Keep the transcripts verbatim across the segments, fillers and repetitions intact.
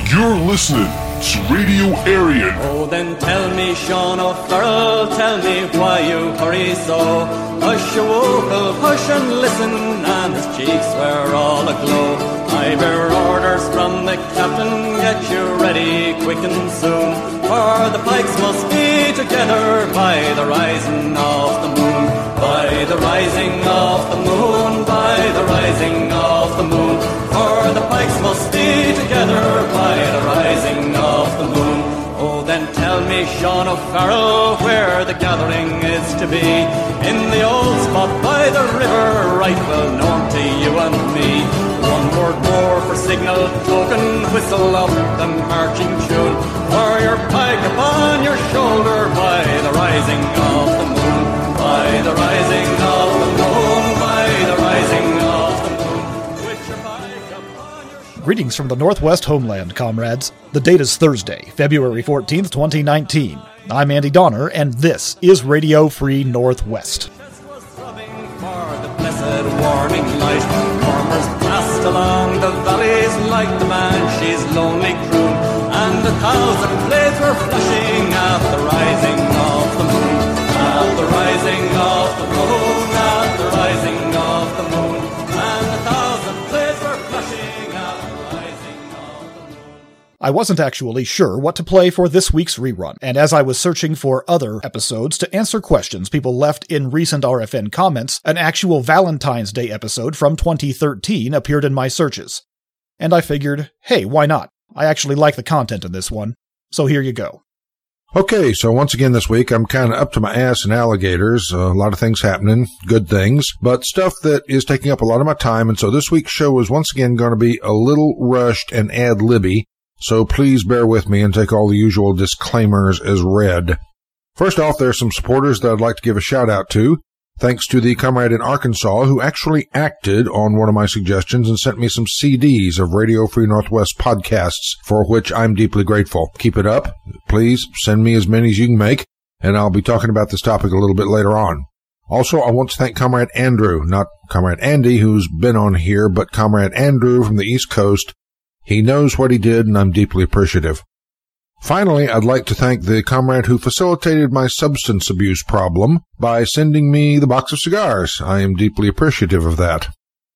You're listening to Radio Aryan. Oh, then tell me, Sean O'Farrell, tell me why you hurry so. Hush, your vocal, hush and listen, and his cheeks were all aglow. I bear orders from the captain, get you ready quick and soon, for the pikes must be together by the rising of the moon. By the rising of the moon, by the rising of the moon, for the pikes must be together by the rising of the moon. Oh, then tell me, Sean O'Farrell, where the gathering is to be. In the old spot by the river, right well known to you and me. One word more for signal token, whistle up the marching tune, for your pike upon your shoulder by the rising of the moon. By the rising of the moon, by the rising of the moon, with your pike upon your shoulder. Greetings from the Northwest homeland, comrades. The date is Thursday, February fourteenth, twenty nineteen. I'm Andy Donner, and this is Radio Free Northwest. Warming light, farmers passed along the valleys like the banshee's lonely croon, and a thousand blades were flashing at the rising of the moon, at the rising of the moon, at the rising of the moon, and a thousand blades were flashing at the rising of the moon. I wasn't actually sure what to play for this week's rerun, and as I was searching for other episodes to answer questions people left in recent R F N comments, an actual Valentine's Day episode from twenty thirteen appeared in my searches. And I figured, hey, why not? I actually like the content in this one, so here you go. Okay, so once again this week, I'm kind of up to my ass in alligators. A lot of things happening, good things, but stuff that is taking up a lot of my time, and so this week's show is once again going to be a little rushed and ad-libby. So please bear with me and take all the usual disclaimers as read. First off, there are some supporters that I'd like to give a shout out to. Thanks to the comrade in Arkansas who actually acted on one of my suggestions and sent me some C Ds of Radio Free Northwest podcasts, for which I'm deeply grateful. Keep it up. Please send me as many as you can make, and I'll be talking about this topic a little bit later on. Also, I want to thank Comrade Andrew, not Comrade Andy, who's been on here, but Comrade Andrew from the East Coast. He knows what he did, and I'm deeply appreciative. Finally, I'd like to thank the comrade who facilitated my substance abuse problem by sending me the box of cigars. I am deeply appreciative of that.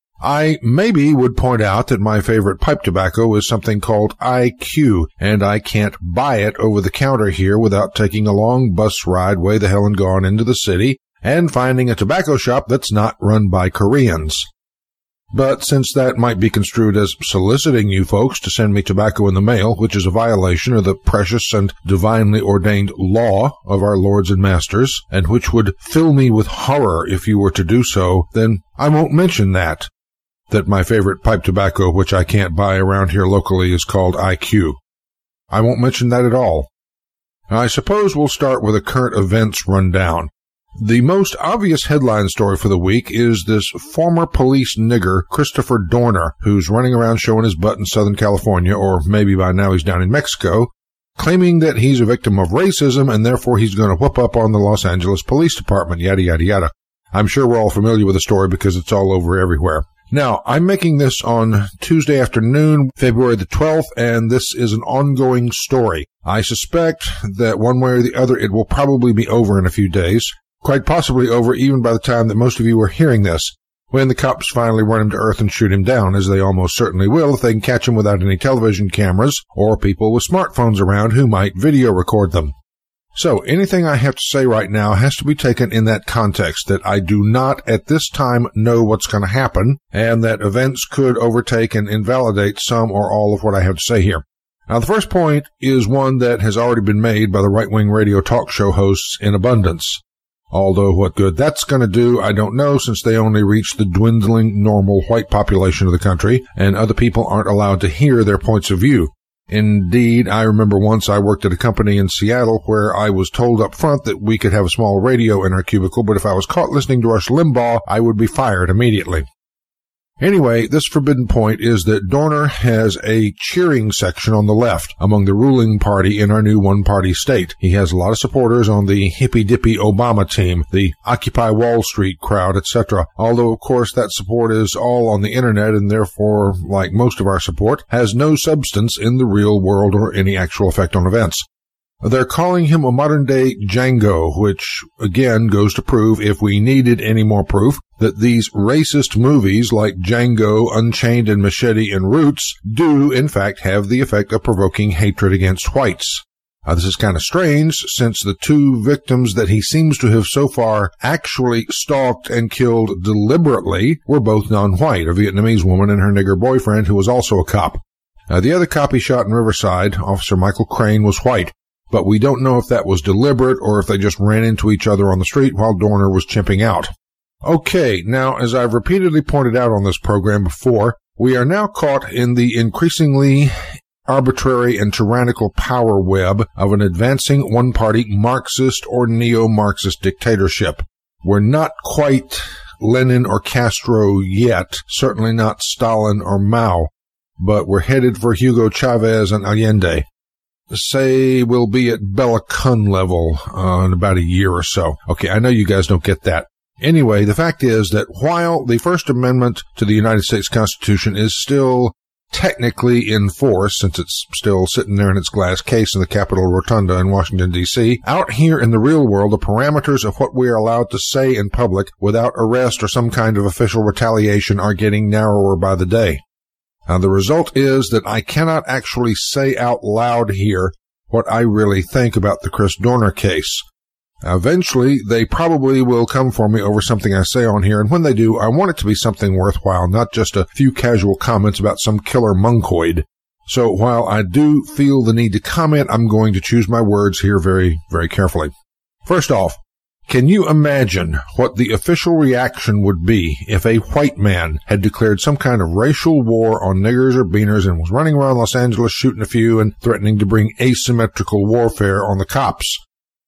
I maybe would point out that my favorite pipe tobacco is something called I Q, and I can't buy it over the counter here without taking a long bus ride way the hell and gone into the city and finding a tobacco shop that's not run by Koreans. But since that might be construed as soliciting you folks to send me tobacco in the mail, which is a violation of the precious and divinely ordained law of our lords and masters, and which would fill me with horror if you were to do so, then I won't mention that, that my favorite pipe tobacco, which I can't buy around here locally, is called I Q. I won't mention that at all. Now, I suppose we'll start with a current events rundown. The most obvious headline story for the week is this former police nigger, Christopher Dorner, who's running around showing his butt in Southern California, or maybe by now he's down in Mexico, claiming that he's a victim of racism and therefore he's going to whoop up on the Los Angeles Police Department, yada, yada, yada. I'm sure we're all familiar with the story because it's all over everywhere. Now, I'm making this on Tuesday afternoon, February the twelfth, and this is an ongoing story. I suspect that one way or the other it will probably be over in a few days. Quite possibly over even by the time that most of you are hearing this, when the cops finally run him to earth and shoot him down, as they almost certainly will if they can catch him without any television cameras or people with smartphones around who might video record them. So anything I have to say right now has to be taken in that context, that I do not at this time know what's going to happen, and that events could overtake and invalidate some or all of what I have to say here. Now, the first point is one that has already been made by the right-wing radio talk show hosts in abundance. Although what good that's going to do, I don't know, since they only reach the dwindling normal white population of the country, and other people aren't allowed to hear their points of view. Indeed, I remember once I worked at a company in Seattle where I was told up front that we could have a small radio in our cubicle, but if I was caught listening to Rush Limbaugh, I would be fired immediately. Anyway, this forbidden point is that Dorner has a cheering section on the left among the ruling party in our new one-party state. He has a lot of supporters on the hippy-dippy Obama team, the Occupy Wall Street crowd, et cetera. Although, of course, that support is all on the internet and therefore, like most of our support, has no substance in the real world or any actual effect on events. They're calling him a modern-day Django, which, again, goes to prove, if we needed any more proof, that these racist movies like Django, Unchained, and Machete and Roots do, in fact, have the effect of provoking hatred against whites. Uh, this is kind of strange, since the two victims that he seems to have so far actually stalked and killed deliberately were both non-white, a Vietnamese woman and her nigger boyfriend who was also a cop. Uh, the other cop he shot in Riverside, Officer Michael Crane, was white. But we don't know if that was deliberate or if they just ran into each other on the street while Dorner was chimping out. Okay, now, as I've repeatedly pointed out on this program before, we are now caught in the increasingly arbitrary and tyrannical power web of an advancing one-party Marxist or neo-Marxist dictatorship. We're not quite Lenin or Castro yet, certainly not Stalin or Mao, but we're headed for Hugo Chavez and Allende. Say we'll be at Bella Kun level uh, in about a year or so. Okay, I know you guys don't get that. Anyway, the fact is that while the First Amendment to the United States Constitution is still technically in force, since it's still sitting there in its glass case in the Capitol Rotunda in Washington, D C, out here in the real world, the parameters of what we are allowed to say in public without arrest or some kind of official retaliation are getting narrower by the day. Now, the result is that I cannot actually say out loud here what I really think about the Chris Dorner case. Eventually, they probably will come for me over something I say on here, and when they do, I want it to be something worthwhile, not just a few casual comments about some killer monkoid. So while I do feel the need to comment, I'm going to choose my words here very, very carefully. First off, can you imagine what the official reaction would be if a white man had declared some kind of racial war on niggers or beaners and was running around Los Angeles shooting a few and threatening to bring asymmetrical warfare on the cops?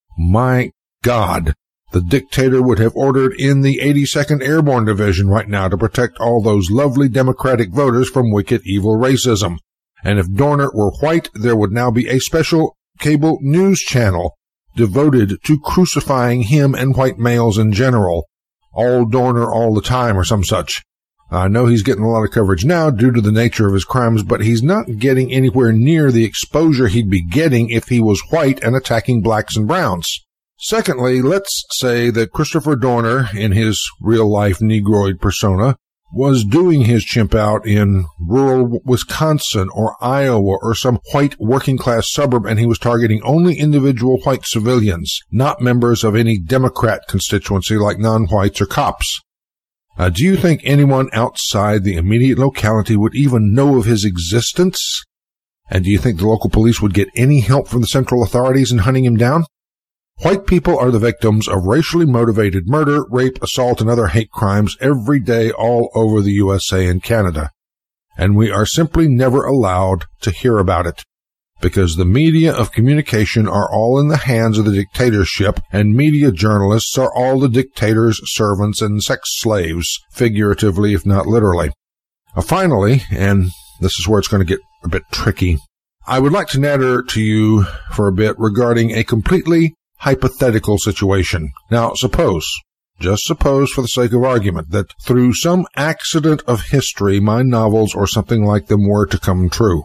My God, the dictator would have ordered in the eighty-second Airborne Division right now to protect all those lovely Democratic voters from wicked, evil racism. And if Dorner were white, there would now be a special cable news channel devoted to crucifying him and white males in general. All Dorner all the time or some such. I know he's getting a lot of coverage now due to the nature of his crimes, but he's not getting anywhere near the exposure he'd be getting if he was white and attacking blacks and browns. Secondly, let's say that Christopher Dorner, in his real-life Negroid persona, was doing his chimp out in rural Wisconsin or Iowa or some white working-class suburb, and he was targeting only individual white civilians, not members of any Democrat constituency like non-whites or cops. Uh, do you think anyone outside the immediate locality would even know of his existence? And do you think the local police would get any help from the central authorities in hunting him down? White people are the victims of racially motivated murder, rape, assault, and other hate crimes every day all over the U S A and Canada. And we are simply never allowed to hear about it, because the media of communication are all in the hands of the dictatorship, and media journalists are all the dictator's servants and sex slaves, figuratively if not literally. Uh, finally, and this is where it's going to get a bit tricky, I would like to natter to you for a bit regarding a completely hypothetical situation. Now, suppose, just suppose for the sake of argument, that through some accident of history, my novels or something like them were to come true.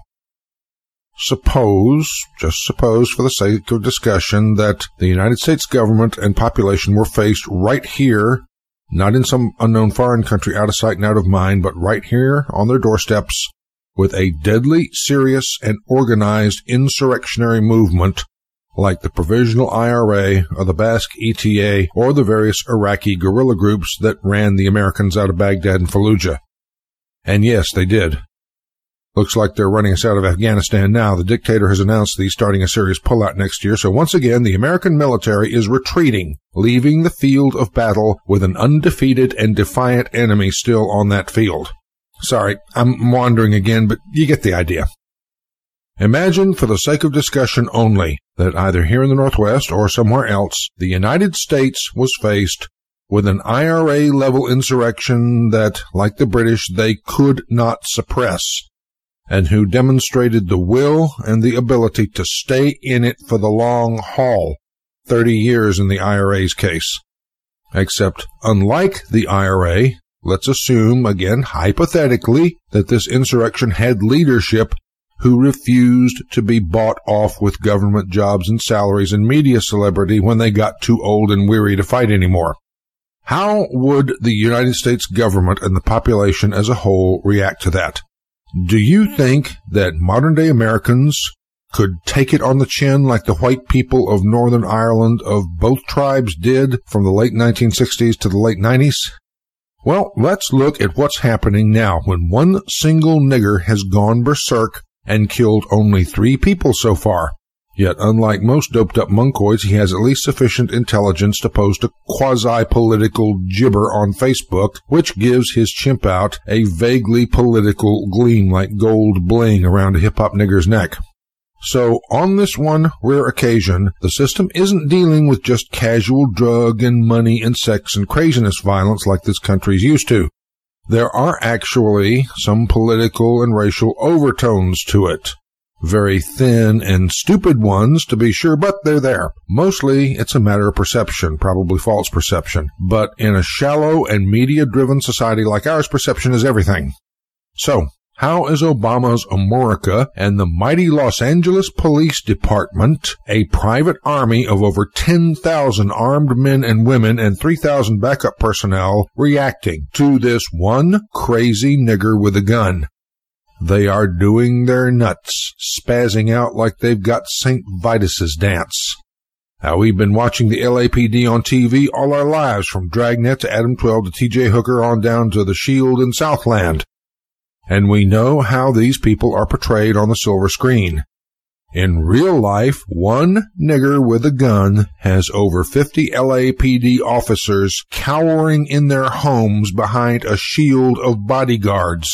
Suppose, just suppose for the sake of discussion, that the United States government and population were faced right here, not in some unknown foreign country out of sight and out of mind, but right here on their doorsteps, with a deadly, serious, and organized insurrectionary movement like the Provisional I R A or the Basque E T A or the various Iraqi guerrilla groups that ran the Americans out of Baghdad and Fallujah. And yes, they did. Looks like they're running us out of Afghanistan now. The dictator has announced that he's starting a serious pullout next year, so once again, the American military is retreating, leaving the field of battle with an undefeated and defiant enemy still on that field. Sorry, I'm wandering again, but you get the idea. Imagine, for the sake of discussion only, that either here in the Northwest or somewhere else, the United States was faced with an I R A-level insurrection that, like the British, they could not suppress, and who demonstrated the will and the ability to stay in it for the long haul, thirty years in the I R A's case. Except, unlike the I R A, let's assume, again, hypothetically, that this insurrection had leadership who refused to be bought off with government jobs and salaries and media celebrity when they got too old and weary to fight anymore. How would the United States government and the population as a whole react to that? Do you think that modern-day Americans could take it on the chin like the white people of Northern Ireland of both tribes did from the late nineteen sixties to the late nineties? Well, let's look at what's happening now when one single nigger has gone berserk and killed only three people so far. Yet, unlike most doped-up monkoids, he has at least sufficient intelligence to post a quasi-political gibber on Facebook, which gives his chimp out a vaguely political gleam like gold bling around a hip-hop nigger's neck. So, on this one rare occasion, the system isn't dealing with just casual drug and money and sex and craziness violence like this country's used to. There are actually some political and racial overtones to it. Very thin and stupid ones, to be sure, but they're there. Mostly, it's a matter of perception, probably false perception. But in a shallow and media-driven society like ours, perception is everything. So, how is Obama's America and the mighty Los Angeles Police Department, a private army of over ten thousand armed men and women and three thousand backup personnel, reacting to this one crazy nigger with a gun? They are doing their nuts, spazzing out like they've got Saint Vitus's dance. Now, we've been watching the L A P D on T V all our lives, from Dragnet to Adam twelve to T J Hooker on down to The Shield and Southland. And we know how these people are portrayed on the silver screen. In real life, one nigger with a gun has over fifty L A P D officers cowering in their homes behind a shield of bodyguards.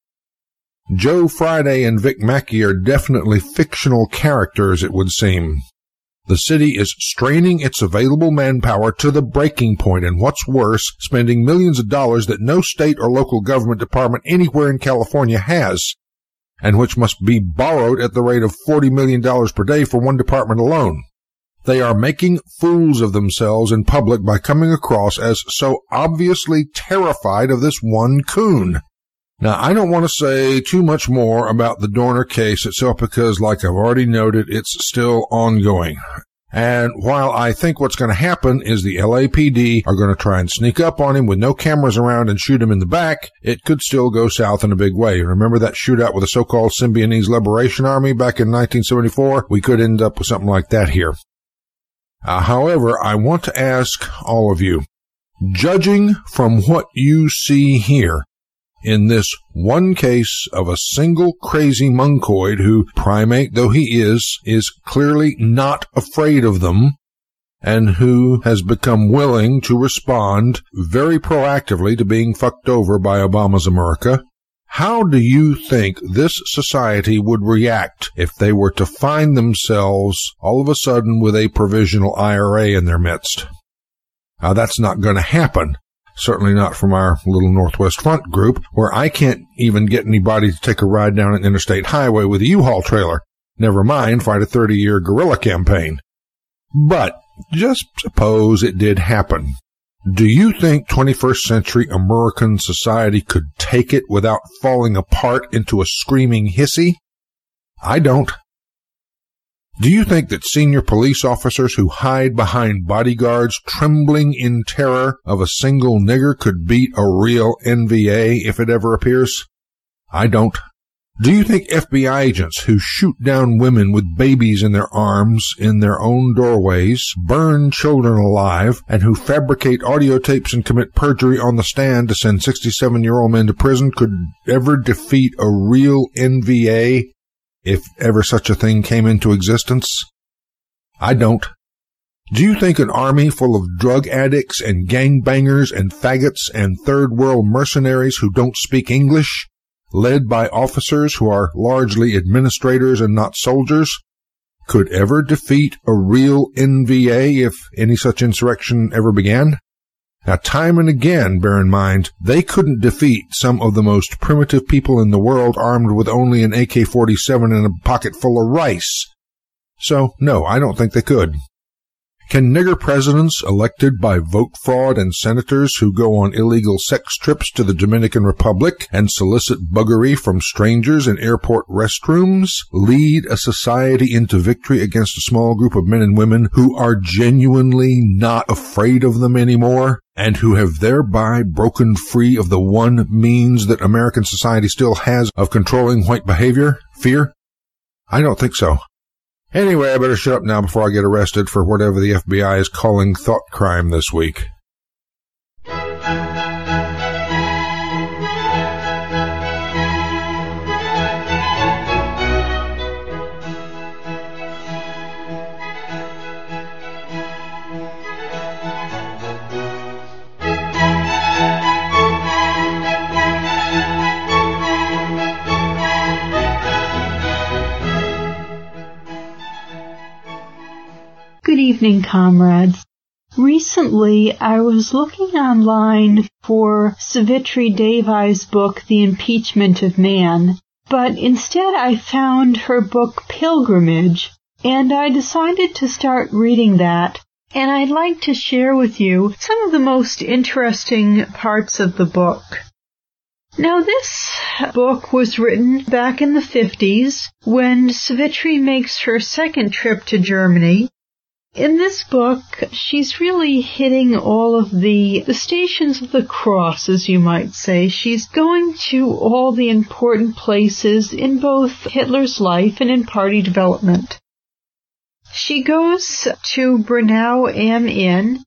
Joe Friday and Vic Mackey are definitely fictional characters, it would seem. The city is straining its available manpower to the breaking point, and what's worse, spending millions of dollars that no state or local government department anywhere in California has, and which must be borrowed at the rate of forty million dollars per day for one department alone. They are making fools of themselves in public by coming across as so obviously terrified of this one coon. Now, I don't want to say too much more about the Dorner case itself because, like I've already noted, it's still ongoing. And while I think what's going to happen is the L A P D are going to try and sneak up on him with no cameras around and shoot him in the back, it could still go south in a big way. Remember that shootout with the so-called Symbionese Liberation Army back in nineteen seventy-four? We could end up with something like that here. Uh, however, I want to ask all of you, judging from what you see here, in this one case of a single crazy monkoid who, primate though he is, is clearly not afraid of them, and who has become willing to respond very proactively to being fucked over by Obama's America, how do you think this society would react if they were to find themselves all of a sudden with a provisional I R A in their midst? Now, that's not going to happen. Certainly not from our little Northwest Front group, where I can't even get anybody to take a ride down an interstate highway with a U-Haul trailer. Never mind fight a thirty-year guerrilla campaign. But just suppose it did happen. Do you think twenty-first century American society could take it without falling apart into a screaming hissy? I don't. Do you think that senior police officers who hide behind bodyguards trembling in terror of a single nigger could beat a real N V A if it ever appears? I don't. Do you think F B I agents who shoot down women with babies in their arms in their own doorways, burn children alive, and who fabricate audio tapes and commit perjury on the stand to send sixty-seven-year-old men to prison could ever defeat a real N V A? If ever such a thing came into existence? I don't. Do you think an army full of drug addicts and gangbangers and faggots and third-world mercenaries who don't speak English, led by officers who are largely administrators and not soldiers, could ever defeat a real N V A if any such insurrection ever began? Now, time and again, bear in mind, they couldn't defeat some of the most primitive people in the world armed with only an A K forty-seven and a pocket full of rice. So, no, I don't think they could. Can nigger presidents elected by vote fraud and senators who go on illegal sex trips to the Dominican Republic and solicit buggery from strangers in airport restrooms lead a society into victory against a small group of men and women who are genuinely not afraid of them anymore and who have thereby broken free of the one means that American society still has of controlling white behavior? Fear? I don't think so. Anyway, I better shut up now before I get arrested for whatever the F B I is calling thought crime this week. Good evening, comrades. Recently, I was looking online for Savitri Devi's book, The Impeachment of Man, but instead I found her book, Pilgrimage, and I decided to start reading that, and I'd like to share with you some of the most interesting parts of the book. Now, this book was written back in the fifties, when Savitri makes her second trip to Germany. In this book, she's really hitting all of the, the stations of the cross, as you might say. She's going to all the important places in both Hitler's life and in party development. She goes to Brunau am Inn,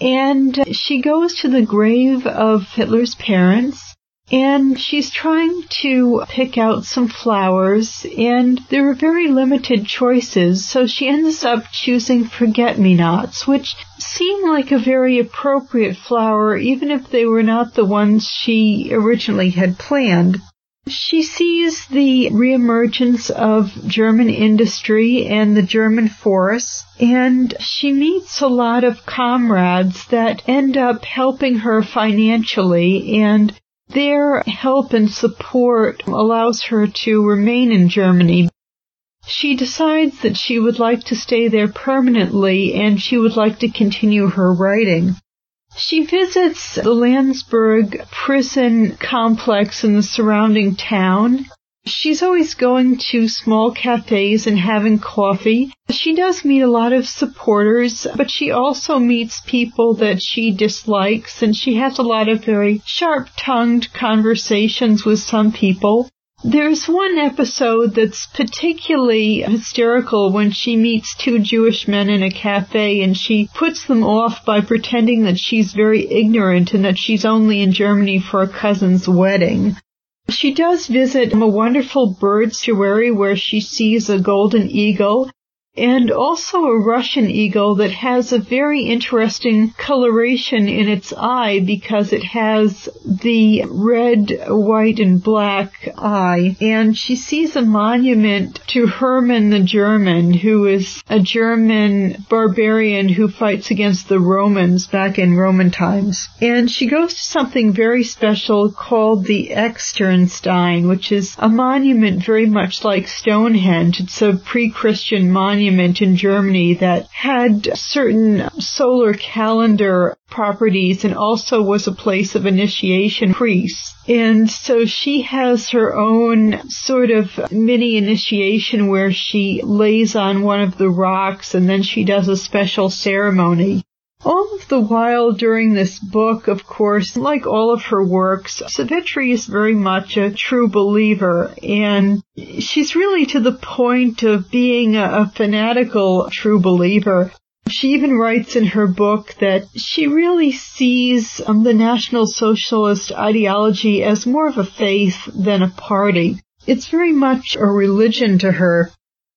and she goes to the grave of Hitler's parents, and she's trying to pick out some flowers, and there are very limited choices, so she ends up choosing forget-me-nots, which seem like a very appropriate flower, even if they were not the ones she originally had planned. She sees the reemergence of German industry and the German forests, and she meets a lot of comrades that end up helping her financially, and their help and support allows her to remain in Germany. She decides that she would like to stay there permanently, and she would like to continue her writing. She visits the Landsberg prison complex in the surrounding town. She's always going to small cafes and having coffee. She does meet a lot of supporters, but she also meets people that she dislikes, and she has a lot of very sharp-tongued conversations with some people. There's one episode that's particularly hysterical when she meets two Jewish men in a cafe, and she puts them off by pretending that she's very ignorant and that she's only in Germany for a cousin's wedding. She does visit a wonderful bird sanctuary where she sees a golden eagle and also a Russian eagle that has a very interesting coloration in its eye because it has the red, white, and black eye. And she sees a monument to Hermann the German, who is a German barbarian who fights against the Romans back in Roman times. And she goes to something very special called the Externstein, which is a monument very much like Stonehenge. It's a pre-Christian monument in Germany that had certain solar calendar properties and also was a place of initiation priests. And so she has her own sort of mini initiation where she lays on one of the rocks and then she does a special ceremony. All of the while during this book, of course, like all of her works, Savitri is very much a true believer, and she's really to the point of being a, a fanatical true believer. She even writes in her book that she really sees um, the National Socialist ideology as more of a faith than a party. It's very much a religion to her.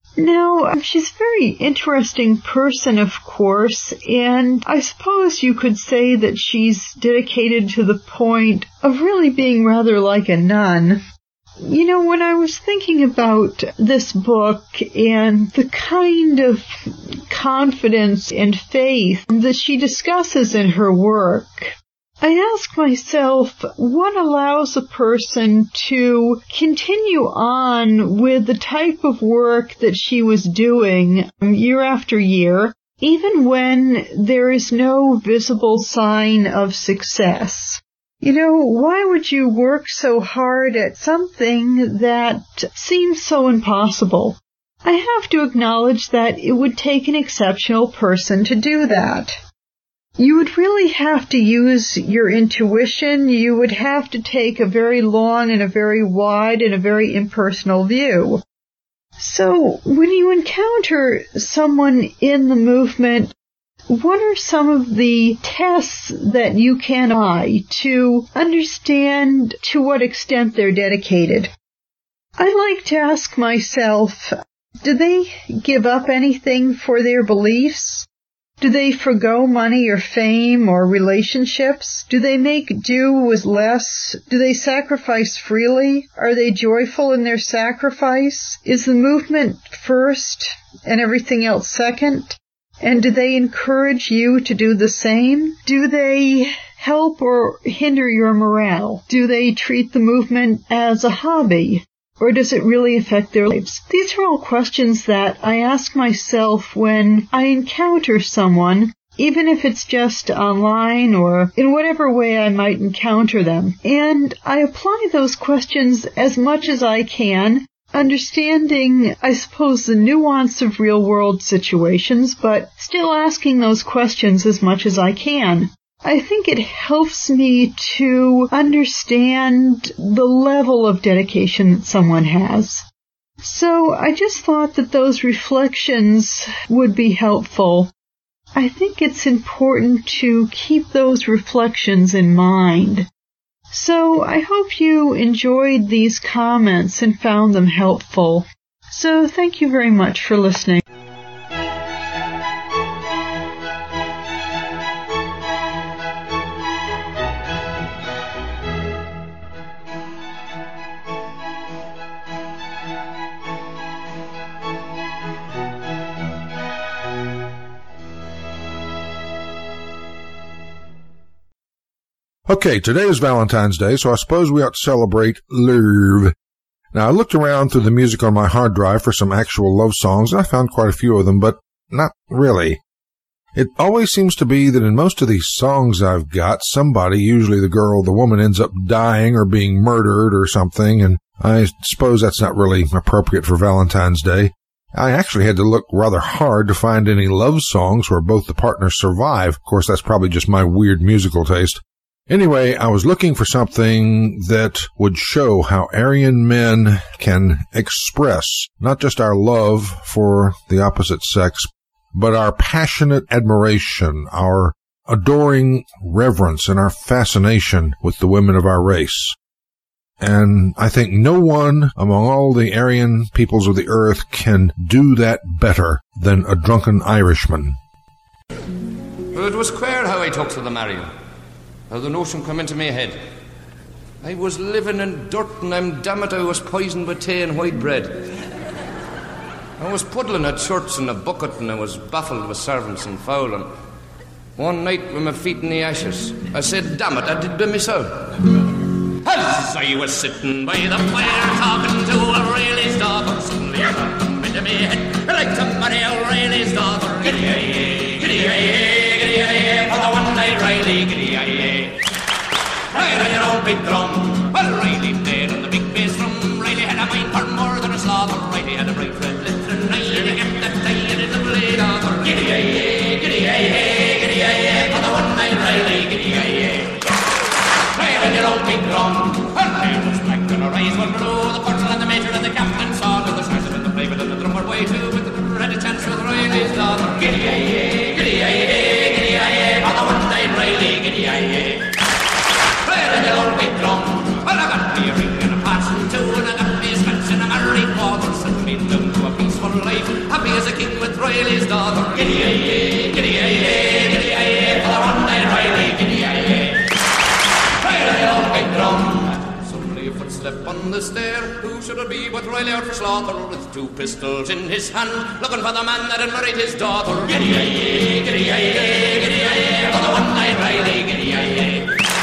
Now, she's a very interesting person, of course, and I suppose you could say that she's dedicated to the point of really being rather like a nun. You know, when I was thinking about this book and the kind of confidence and faith that she discusses in her work, I ask myself, what allows a person to continue on with the type of work that she was doing year after year, even when there is no visible sign of success? You know, why would you work so hard at something that seems so impossible? I have to acknowledge that it would take an exceptional person to do that. You would really have to use your intuition. You would have to take a very long and a very wide and a very impersonal view. So when you encounter someone in the movement, what are some of the tests that you can apply to understand to what extent they're dedicated? I like to ask myself, do they give up anything for their beliefs? Do they forgo money or fame or relationships? Do they make do with less? Do they sacrifice freely? Are they joyful in their sacrifice? Is the movement first and everything else second? And do they encourage you to do the same? Do they help or hinder your morale? Do they treat the movement as a hobby? Or does it really affect their lives? These are all questions that I ask myself when I encounter someone, even if it's just online or in whatever way I might encounter them. And I apply those questions as much as I can, understanding, I suppose, the nuance of real-world situations, but still asking those questions as much as I can. I think it helps me to understand the level of dedication that someone has. So I just thought that those reflections would be helpful. I think it's important to keep those reflections in mind. So I hope you enjoyed these comments and found them helpful. So thank you very much for listening. Okay, today is Valentine's Day, so I suppose we ought to celebrate love. Now, I looked around through the music on my hard drive for some actual love songs, and I found quite a few of them, but not really. It always seems to be that in most of these songs I've got, somebody, usually the girl or the woman, ends up dying or being murdered or something, and I suppose that's not really appropriate for Valentine's Day. I actually had to look rather hard to find any love songs where both the partners survive. Of course, that's probably just my weird musical taste. Anyway, I was looking for something that would show how Aryan men can express not just our love for the opposite sex, but our passionate admiration, our adoring reverence, and our fascination with the women of our race. And I think no one among all the Aryan peoples of the earth can do that better than a drunken Irishman. Well, it was queer how I took to the marrying. How the notion come into my head. I was living in dirt and I'm damn it I was poisoned with tea and white bread. I was puddling at shirts in a bucket and I was baffled with servants and foul, and one night with my feet in the ashes I said, damn it, I did by myself. As I was sitting by the fire talking to O'Reilly's daughter, suddenly it come into me head, I like to marry O'Reilly's daughter. Giddy-ay-ay, giddy-ay-ay, giddy-ay-ay, for the one-night Riley, giddy-ay-ay. Right on your old big drum. Well, Riley played on the big bass drum. Riley had a mind for more than a slaughter. Riley had a bright red lip and Riley got that tie in the blade author. Giddy-ay-ay, giddy-ay-ay, giddy-ay-ay, for the one-night Riley, giddy-ay-ay. Right on your old big drum. Well, I was black and her eyes were blue. The corporal and the major and the captain saw to the stars of the flavor and the drum were way too. But the drummer had a chance with Riley's daughter. Giddy-ay-ay, giddy-ay-ay, giddy-ay-ay, for the one-night Riley, giddy-ay-ay. And the old big drum. Well, I got me a ring and a passing too, and I got me a scotch and a married father, settled me down to a peaceful life, happy as a king with Riley's daughter. Giddy-ay-ay, giddy-ay-ay, giddy-ay-ay, for the one-night Riley, giddy-ay-ay. Right on the old big drum. Suddenly a footstep on the stair. Who should it be but Riley out for slaughter, with two pistols in his hand, looking for the man that had married his daughter. Giddy-ay-ay, giddy-ay-ay, giddy-ay-ay, for the one-night Riley, giddy-ay-ay.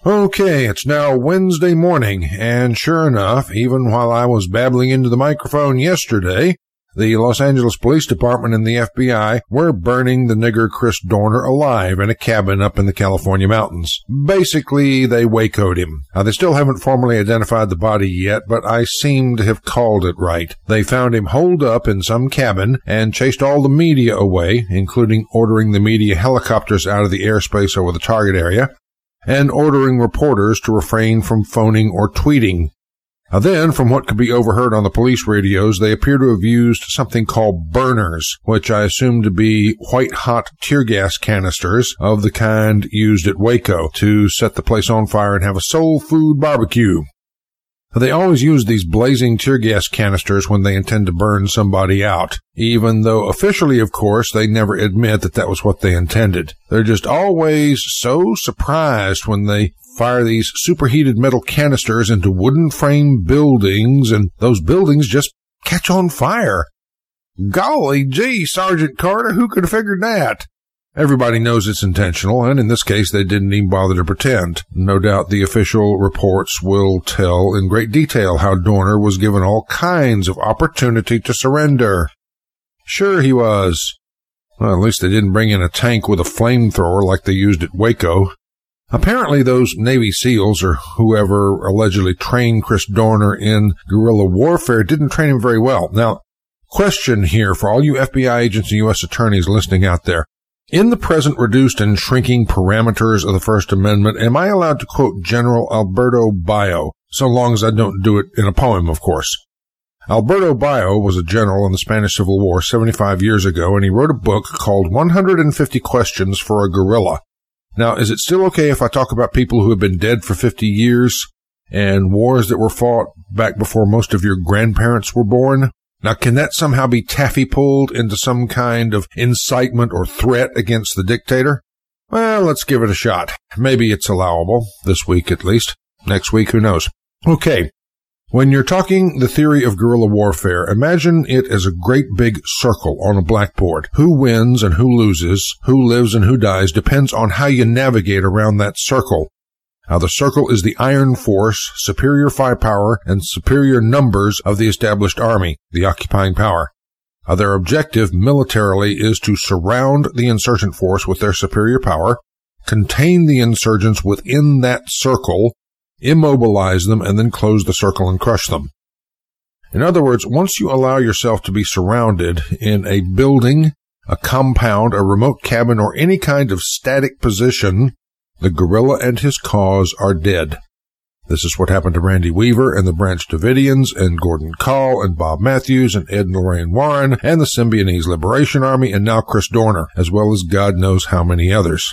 Okay, it's now Wednesday morning, and sure enough, even while I was babbling into the microphone yesterday, the Los Angeles Police Department and the F B I were burning the nigger Chris Dorner alive in a cabin up in the California mountains. Basically, they Waco'd him. Now, they still haven't formally identified the body yet, but I seem to have called it right. They found him holed up in some cabin and chased all the media away, including ordering the media helicopters out of the airspace over the target area, and ordering reporters to refrain from phoning or tweeting. Now then, from what could be overheard on the police radios, they appear to have used something called burners, which I assume to be white-hot tear gas canisters of the kind used at Waco to set the place on fire and have a soul food barbecue. They always use these blazing tear gas canisters when they intend to burn somebody out, even though officially, of course, they never admit that that was what they intended. They're just always so surprised when they fire these superheated metal canisters into wooden frame buildings, and those buildings just catch on fire. Golly gee, Sergeant Carter, who could have figured that? Everybody knows it's intentional, and in this case they didn't even bother to pretend. No doubt the official reports will tell in great detail how Dorner was given all kinds of opportunity to surrender. Sure he was. Well, at least they didn't bring in a tank with a flamethrower like they used at Waco. Apparently those Navy SEALs, or whoever allegedly trained Chris Dorner in guerrilla warfare, didn't train him very well. Now, question here for all you F B I agents and U S attorneys listening out there. In the present reduced and shrinking parameters of the First Amendment, am I allowed to quote General Alberto Bayo, so long as I don't do it in a poem, of course? Alberto Bayo was a general in the Spanish Civil War seventy-five years ago, and he wrote a book called one hundred fifty Questions for a Guerrilla. Now, is it still okay if I talk about people who have been dead for fifty years and wars that were fought back before most of your grandparents were born? Now, can that somehow be taffy-pulled into some kind of incitement or threat against the dictator? Well, let's give it a shot. Maybe it's allowable, this week at least. Next week, who knows? Okay. When you're talking the theory of guerrilla warfare, imagine it as a great big circle on a blackboard. Who wins and who loses, who lives and who dies, depends on how you navigate around that circle. Now, the circle is the iron force, superior firepower, and superior numbers of the established army, the occupying power. Now, their objective militarily is to surround the insurgent force with their superior power, contain the insurgents within that circle, immobilize them, and then close the circle and crush them. In other words, once you allow yourself to be surrounded in a building, a compound, a remote cabin, or any kind of static position, the guerrilla and his cause are dead. This is what happened to Randy Weaver and the Branch Davidians and Gordon Kahl and Bob Matthews and Ed and Lorraine Warren and the Symbionese Liberation Army and now Chris Dorner, as well as God knows how many others.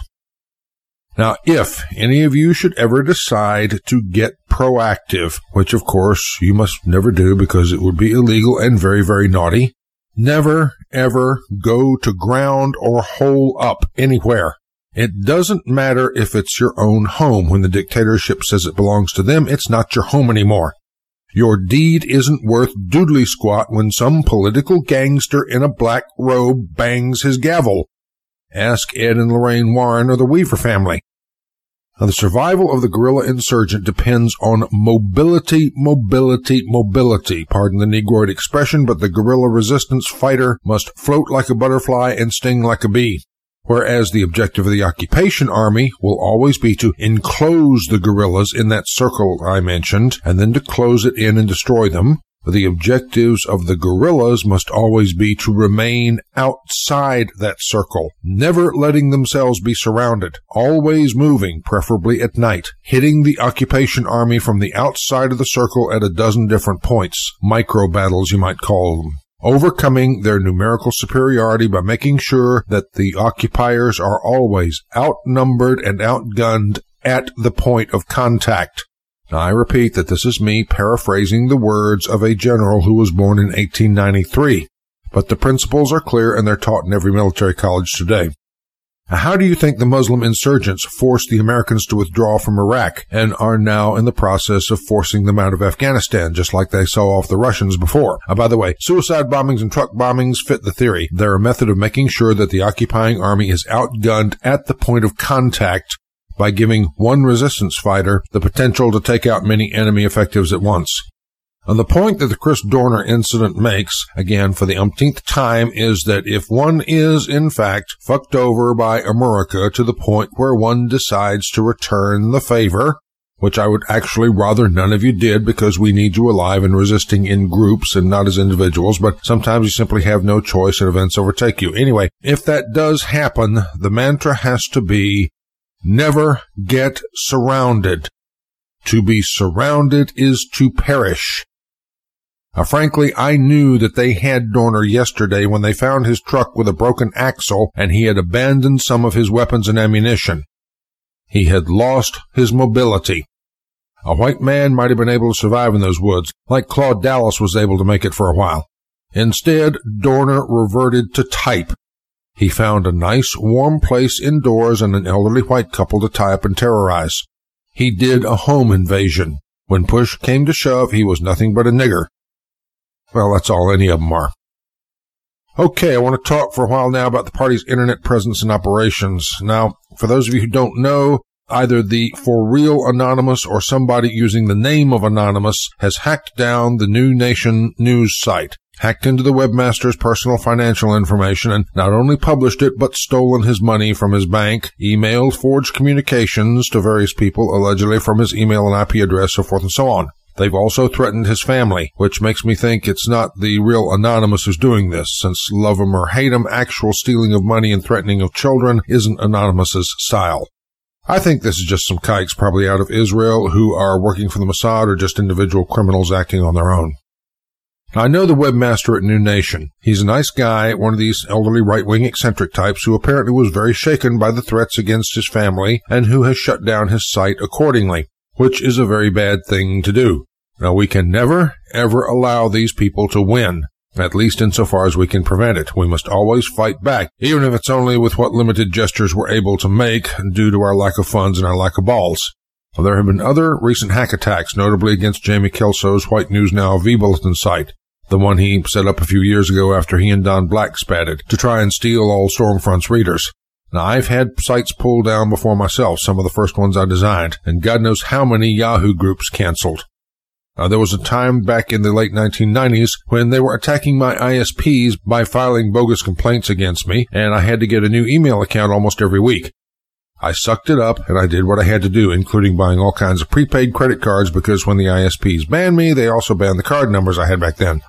Now, if any of you should ever decide to get proactive, which of course you must never do because it would be illegal and very, very naughty, never, ever go to ground or hole up anywhere. It doesn't matter if it's your own home. When the dictatorship says it belongs to them, it's not your home anymore. Your deed isn't worth doodly squat when some political gangster in a black robe bangs his gavel. Ask Ed and Lorraine Warren or the Weaver family. Now, the survival of the guerrilla insurgent depends on mobility, mobility, mobility. Pardon the Negroid expression, but the guerrilla resistance fighter must float like a butterfly and sting like a bee. Whereas the objective of the occupation army will always be to enclose the guerrillas in that circle I mentioned, and then to close it in and destroy them. The objectives of the guerrillas must always be to remain outside that circle, never letting themselves be surrounded, always moving, preferably at night, hitting the occupation army from the outside of the circle at a dozen different points, micro battles you might call them, overcoming their numerical superiority by making sure that the occupiers are always outnumbered and outgunned at the point of contact. Now, I repeat that this is me paraphrasing the words of a general who was born in eighteen ninety-three, but the principles are clear and they're taught in every military college today. Now, how do you think the Muslim insurgents forced the Americans to withdraw from Iraq and are now in the process of forcing them out of Afghanistan, just like they saw off the Russians before? Uh, by the way, suicide bombings and truck bombings fit the theory. They're a method of making sure that the occupying army is outgunned at the point of contact by giving one resistance fighter the potential to take out many enemy effectives at once. And the point that the Chris Dorner incident makes, again for the umpteenth time, is that if one is, in fact, fucked over by America to the point where one decides to return the favor, which I would actually rather none of you did because we need you alive and resisting in groups and not as individuals, but sometimes you simply have no choice and events overtake you. Anyway, if that does happen, the mantra has to be, never get surrounded. To be surrounded is to perish. Now, frankly, I knew that they had Dorner yesterday when they found his truck with a broken axle and he had abandoned some of his weapons and ammunition. He had lost his mobility. A white man might have been able to survive in those woods, like Claude Dallas was able to make it for a while. Instead, Dorner reverted to type. He found a nice, warm place indoors and an elderly white couple to tie up and terrorize. He did a home invasion. When push came to shove, he was nothing but a nigger. Well, that's all any of them are. Okay, I want to talk for a while now about the party's internet presence and operations. Now, for those of you who don't know, either the For Real Anonymous or somebody using the name of Anonymous has hacked down the New Nation news site, hacked into the webmaster's personal financial information, and not only published it, but stolen his money from his bank, emailed forged communications to various people, allegedly from his email and I P address, so forth and so on. They've also threatened his family, which makes me think it's not the real Anonymous who's doing this, since love him or hate him, actual stealing of money and threatening of children isn't Anonymous's style. I think this is just some kikes probably out of Israel who are working for the Mossad or just individual criminals acting on their own. Now, I know the webmaster at New Nation. He's a nice guy, one of these elderly right-wing eccentric types who apparently was very shaken by the threats against his family and who has shut down his site accordingly, which is a very bad thing to do. Now, we can never, ever allow these people to win, at least insofar as we can prevent it. We must always fight back, even if it's only with what limited gestures we're able to make due to our lack of funds and our lack of balls. Well, there have been other recent hack attacks, notably against Jamie Kelso's White News Now V-Bulletin site, the one he set up a few years ago after he and Don Black spatted, to try and steal all Stormfront's readers. Now, I've had sites pulled down before myself, some of the first ones I designed, and God knows how many Yahoo groups canceled. Uh, there was a time back in the late nineteen nineties when they were attacking my I S Ps by filing bogus complaints against me, and I had to get a new email account almost every week. I sucked it up, and I did what I had to do, including buying all kinds of prepaid credit cards, because when the I S Ps banned me, they also banned the card numbers I had back then.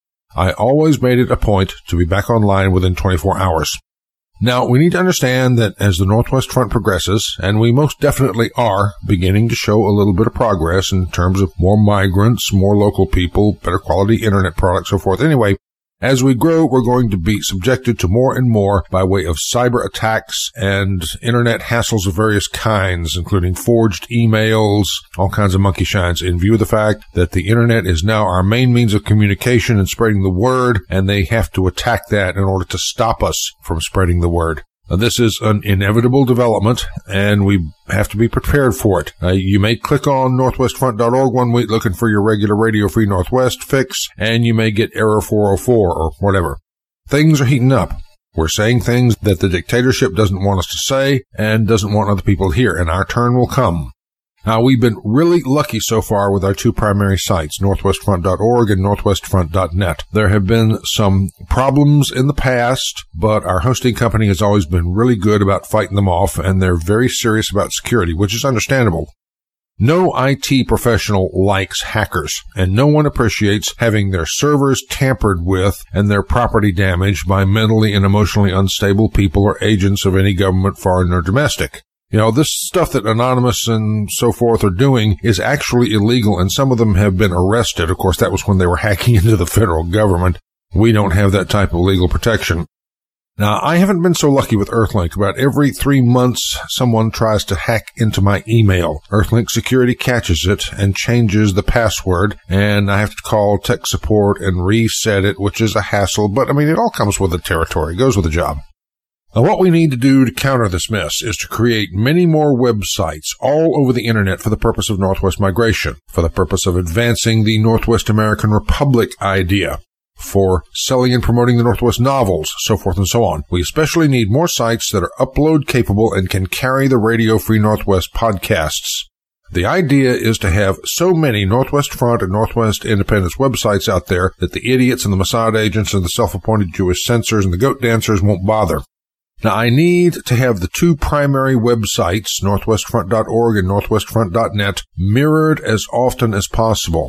I always made it a point to be back online within twenty-four hours. Now, we need to understand that as the Northwest Front progresses, and we most definitely are beginning to show a little bit of progress in terms of more migrants, more local people, better quality internet products, so forth. Anyway, as we grow, we're going to be subjected to more and more by way of cyber attacks and internet hassles of various kinds, including forged emails, all kinds of monkey shines, in view of the fact that the internet is now our main means of communication and spreading the word, and they have to attack that in order to stop us from spreading the word. Now, this is an inevitable development, and we have to be prepared for it. Uh, you may click on northwest front dot org one week looking for your regular Radio Free Northwest fix, and you may get error four oh four or whatever. Things are heating up. We're saying things that the dictatorship doesn't want us to say and doesn't want other people to hear, and our turn will come. Now, we've been really lucky so far with our two primary sites, northwest front dot org and northwest front dot net. There have been some problems in the past, but our hosting company has always been really good about fighting them off, and they're very serious about security, which is understandable. No I T professional likes hackers, and no one appreciates having their servers tampered with and their property damaged by mentally and emotionally unstable people or agents of any government, foreign or domestic. You know, this stuff that Anonymous and so forth are doing is actually illegal, and some of them have been arrested. Of course, that was when they were hacking into the federal government. We don't have that type of legal protection. Now, I haven't been so lucky with Earthlink. About every three months, someone tries to hack into my email. Earthlink security catches it and changes the password, and I have to call tech support and reset it, which is a hassle. But, I mean, it all comes with the territory. It goes with the job. Now, what we need to do to counter this mess is to create many more websites all over the internet for the purpose of Northwest migration, for the purpose of advancing the Northwest American Republic idea. for selling and promoting the Northwest novels, so forth and so on. We especially need more sites that are upload capable and can carry the Radio Free Northwest podcasts. The idea is to have so many Northwest Front and Northwest Independence websites out there that the idiots and the Mossad agents and the self-appointed Jewish censors and the goat dancers won't bother. Now, I need to have the two primary websites, northwest front dot org and northwest front dot net, mirrored as often as possible,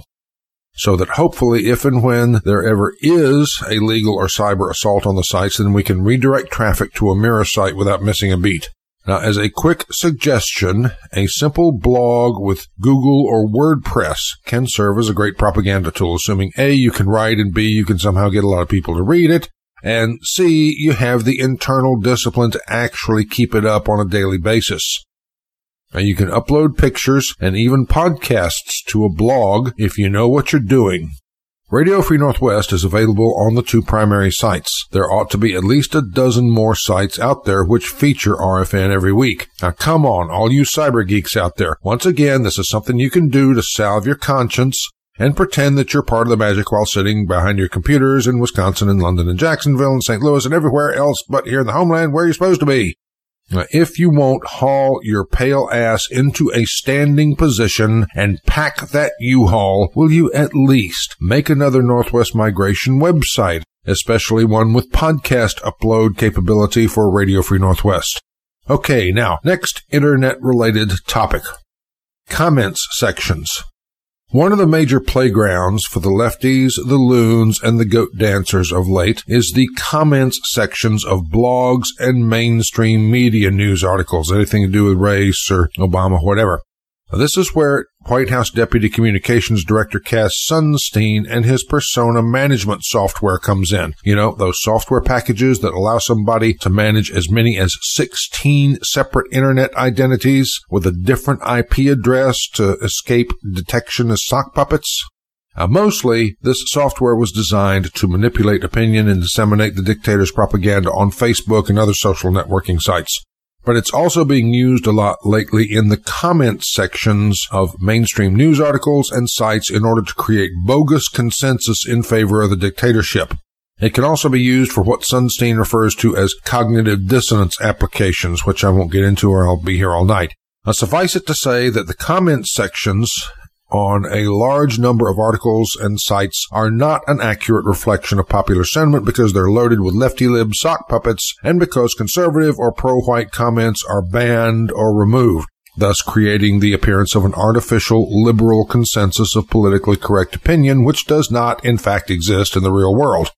so that hopefully if and when there ever is a legal or cyber assault on the sites, then we can redirect traffic to a mirror site without missing a beat. Now, as a quick suggestion, a simple blog with Google or WordPress can serve as a great propaganda tool, assuming A, you can write, and B, you can somehow get a lot of people to read it, and C, you have the internal discipline to actually keep it up on a daily basis. Now, you can upload pictures and even podcasts to a blog if you know what you're doing. Radio Free Northwest is available on the two primary sites. There ought to be at least a dozen more sites out there which feature R F N every week. Now, come on, all you cyber geeks out there. Once again, this is something you can do to salve your conscience and pretend that you're part of the magic while sitting behind your computers in Wisconsin and London and Jacksonville and Saint Louis and everywhere else but here in the homeland where you're supposed to be. Now, if you won't haul your pale ass into a standing position and pack that U-Haul, will you at least make another Northwest Migration website, especially one with podcast upload capability for Radio Free Northwest? Okay, now, next internet-related topic. Comments sections. One of the major playgrounds for the lefties, the loons, and the goat dancers of late is the comments sections of blogs and mainstream media news articles, anything to do with race or Obama, whatever. Now, this is where White House Deputy Communications Director Cass Sunstein and his persona management software comes in. You know, those software packages that allow somebody to manage as many as sixteen separate internet identities with a different I P address to escape detection as sock puppets. Now, mostly, this software was designed to manipulate opinion and disseminate the dictator's propaganda on Facebook and other social networking sites. But it's also being used a lot lately in the comments sections of mainstream news articles and sites in order to create bogus consensus in favor of the dictatorship. It can also be used for what Sunstein refers to as cognitive dissonance applications, which I won't get into or I'll be here all night. Now, suffice it to say that the comments sections on a large number of articles and sites are not an accurate reflection of popular sentiment because they're loaded with lefty-lib sock puppets and because conservative or pro-white comments are banned or removed, thus creating the appearance of an artificial liberal consensus of politically correct opinion, which does not, in fact, exist in the real world.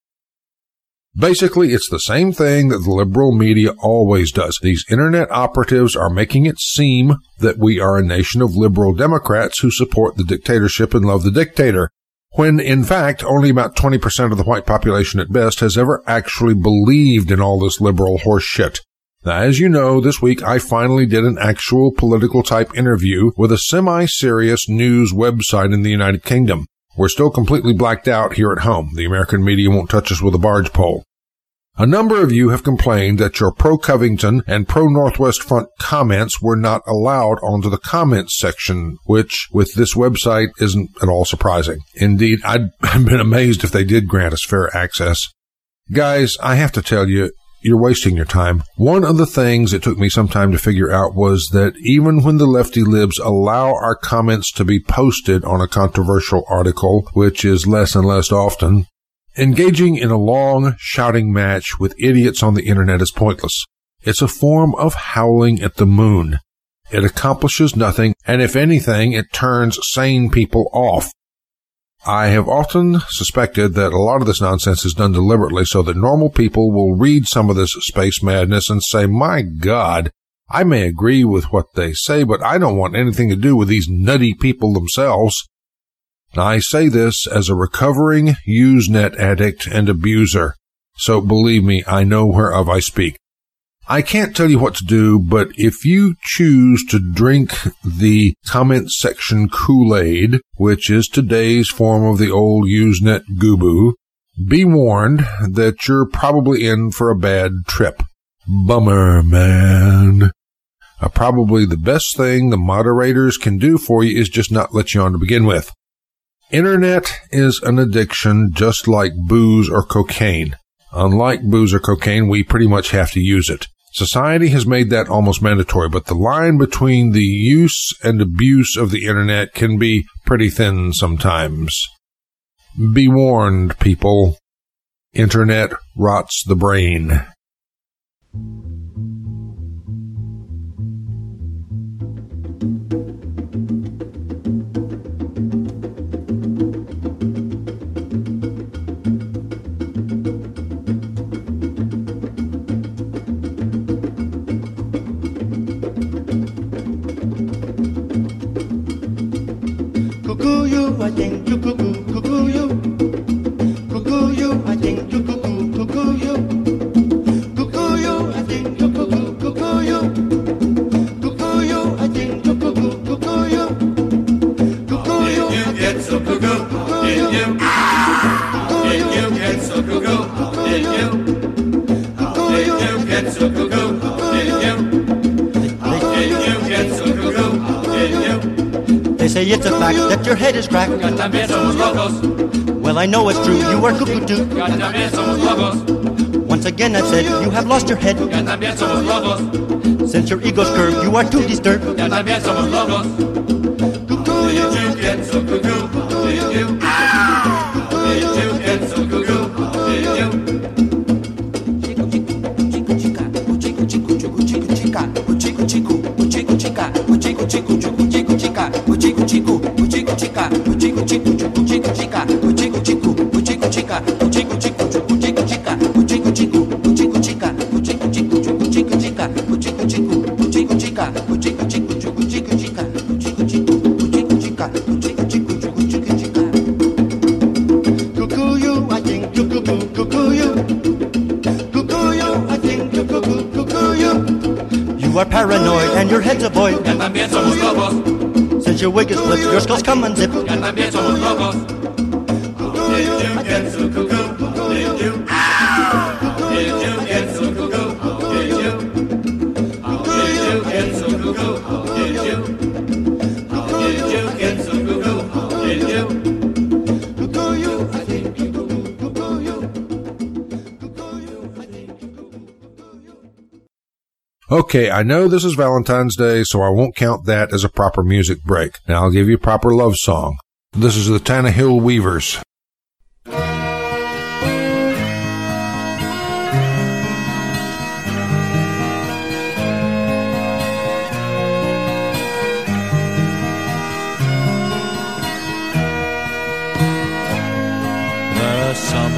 Basically, it's the same thing that the liberal media always does. These internet operatives are making it seem that we are a nation of liberal Democrats who support the dictatorship and love the dictator, when, in fact, only about twenty percent of the white population at best has ever actually believed in all this liberal horse shit. Now, as you know, this week I finally did an actual political-type interview with a semi-serious news website in the United Kingdom. We're still completely blacked out here at home. The American media won't touch us with a barge pole. A number of you have complained that your pro-Covington and pro-Northwest Front comments were not allowed onto the comments section, which, with this website, isn't at all surprising. Indeed, I'd have been amazed if they did grant us fair access. Guys, I have to tell you, you're wasting your time. One of the things it took me some time to figure out was that even when the lefty libs allow our comments to be posted on a controversial article, which is less and less often, engaging in a long shouting match with idiots on the internet is pointless. It's a form of howling at the moon. It accomplishes nothing, and if anything, it turns sane people off. I have often suspected that a lot of this nonsense is done deliberately so that normal people will read some of this space madness and say, my God, I may agree with what they say, but I don't want anything to do with these nutty people themselves. Now, I say this as a recovering Usenet addict and abuser, so believe me, I know whereof I speak. I can't tell you what to do, but if you choose to drink the comment section Kool-Aid, which is today's form of the old Usenet goo-boo, be warned that you're probably in for a bad trip. Bummer, man. Uh, probably the best thing the moderators can do for you is just not let you on to begin with. Internet is an addiction just like booze or cocaine. Unlike booze or cocaine, we pretty much have to use it. Society has made that almost mandatory, but the line between the use and abuse of the internet can be pretty thin sometimes. Be warned, people. Internet rots the brain. I think you cuckoo, cuckoo you. Cuckoo you, I think you cuckoo, cuckoo you. Cuckoo you, I think you cuckoo, cuckoo you. Cuckoo you, I think you cuckoo, cuckoo you. Cuckoo you, you get so cuckoo, did you? Did you get so cuckoo, did you? Did you get so cuckoo, did you? Did you get so cuckoo, did you? They say it's a fact that your head is cracked. Well, I know it's true, you are cuckoo too. Once again I've said you have lost your head. Since your ego's curved, you are too disturbed. Cuckoo, you get so cuckoo, did you? Did you get so cuckoo, did you? You are paranoid and your head's a void. Since your wig is flipped, your skull's come unzipped. Did you get so cuckoo? Did you? Did you get so cuckoo? Did you? Did you get so cuckoo? Did you? Did you get so cuckoo? Did you? Cuckoo you, I think you cuckoo, cuckoo you. Cuckoo you, I think you cuckoo, cuckoo you. Okay, I know this is Valentine's Day, so I won't count that as a proper music break. Now I'll give you a proper love song. This is the Tannehill Weavers. The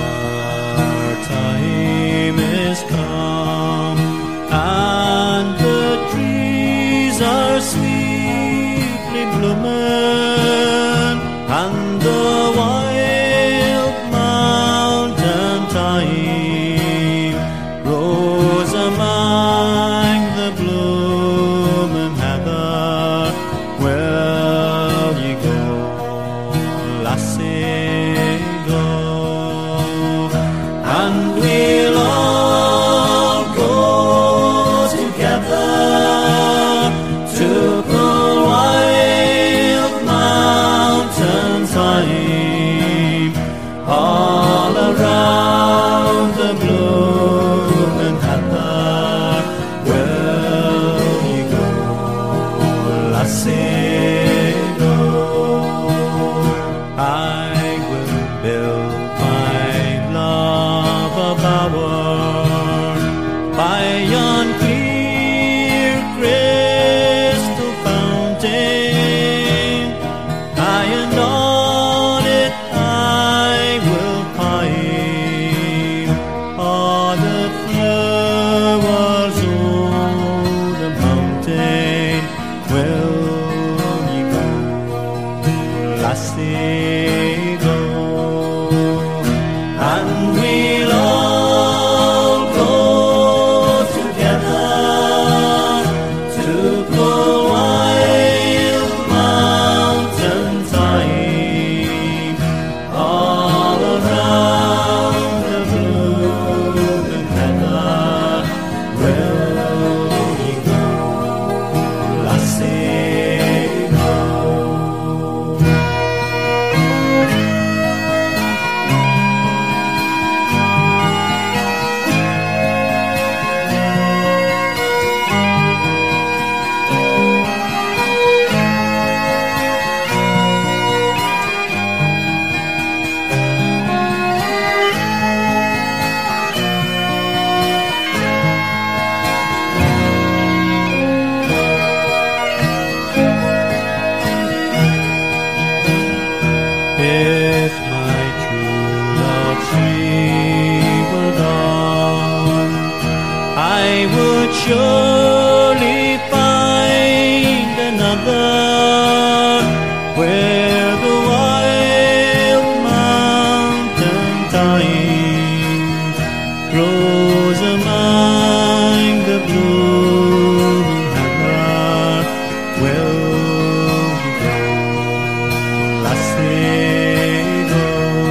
summertime is come, and the trees are sweetly blooming, and the wild mountain thyme grows among the blooming heather. Will ye go, lassie, go, and we'll all go together to the wild mountain thyme, all around the blooming heather. Will ye go, lassie, go? I will build my love a bower by yon clear crystal fountain. I and on it I will pine. All the flowers on the mountain. Will ye go, lassie, go? And we'll all go would surely find another where the wild mountain thyme grows among the blooming heather. Will we go, lassie, go,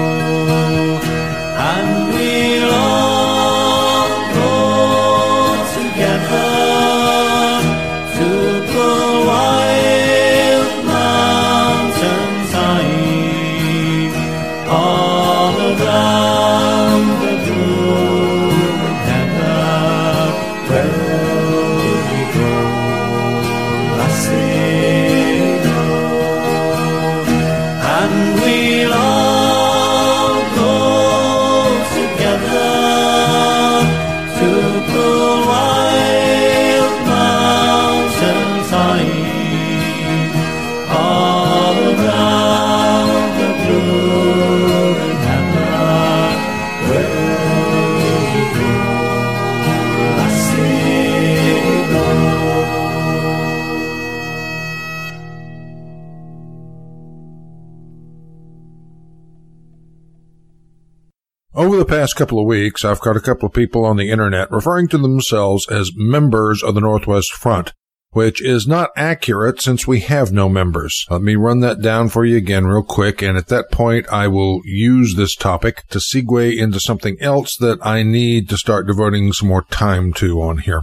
and we'll all go together to the wild mountains high, all around the blooming heather. Will we go, lassie, go, and we'll all go together to the wild mountains high, all around the blooming heather. Will we go, lassie, go. Over the past couple of weeks, I've got a couple of people on the internet referring to themselves as members of the Northwest Front, which is not accurate since we have no members. Let me run that down for you again real quick, and at that point I will use this topic to segue into something else that I need to start devoting some more time to on here.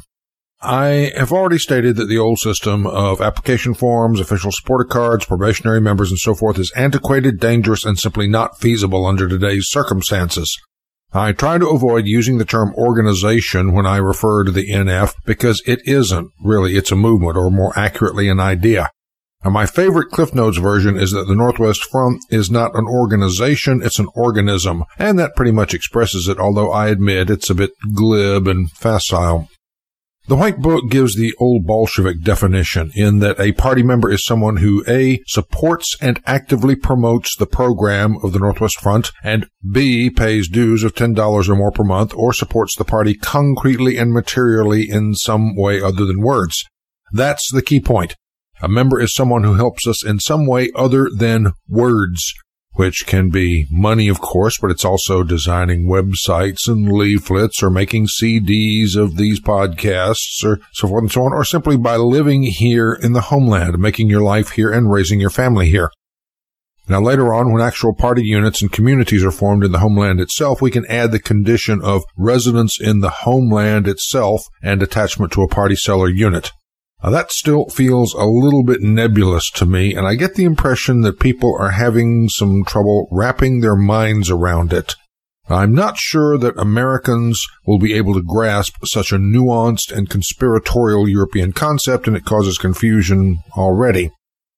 I have already stated that the old system of application forms, official supporter cards, probationary members, and so forth is antiquated, dangerous, and simply not feasible under today's circumstances. I try to avoid using the term organization when I refer to the N F because it isn't really. It's a movement, or more accurately, an idea. Now, my favorite Cliff Notes version is that the Northwest Front is not an organization, it's an organism, and that pretty much expresses it, although I admit it's a bit glib and facile. The White Book gives the old Bolshevik definition in that a party member is someone who A, supports and actively promotes the program of the Northwest Front, and B, pays dues of ten dollars or more per month, or supports the party concretely and materially in some way other than words. That's the key point. A member is someone who helps us in some way other than words, which can be money, of course, but it's also designing websites and leaflets or making C Ds of these podcasts or so forth and so on, or simply by living here in the homeland, making your life here and raising your family here. Now, later on, when actual party units and communities are formed in the homeland itself, we can add the condition of residence in the homeland itself and attachment to a party cell or unit. Now, that still feels a little bit nebulous to me, and I get the impression that people are having some trouble wrapping their minds around it. I'm not sure that Americans will be able to grasp such a nuanced and conspiratorial European concept, and it causes confusion already.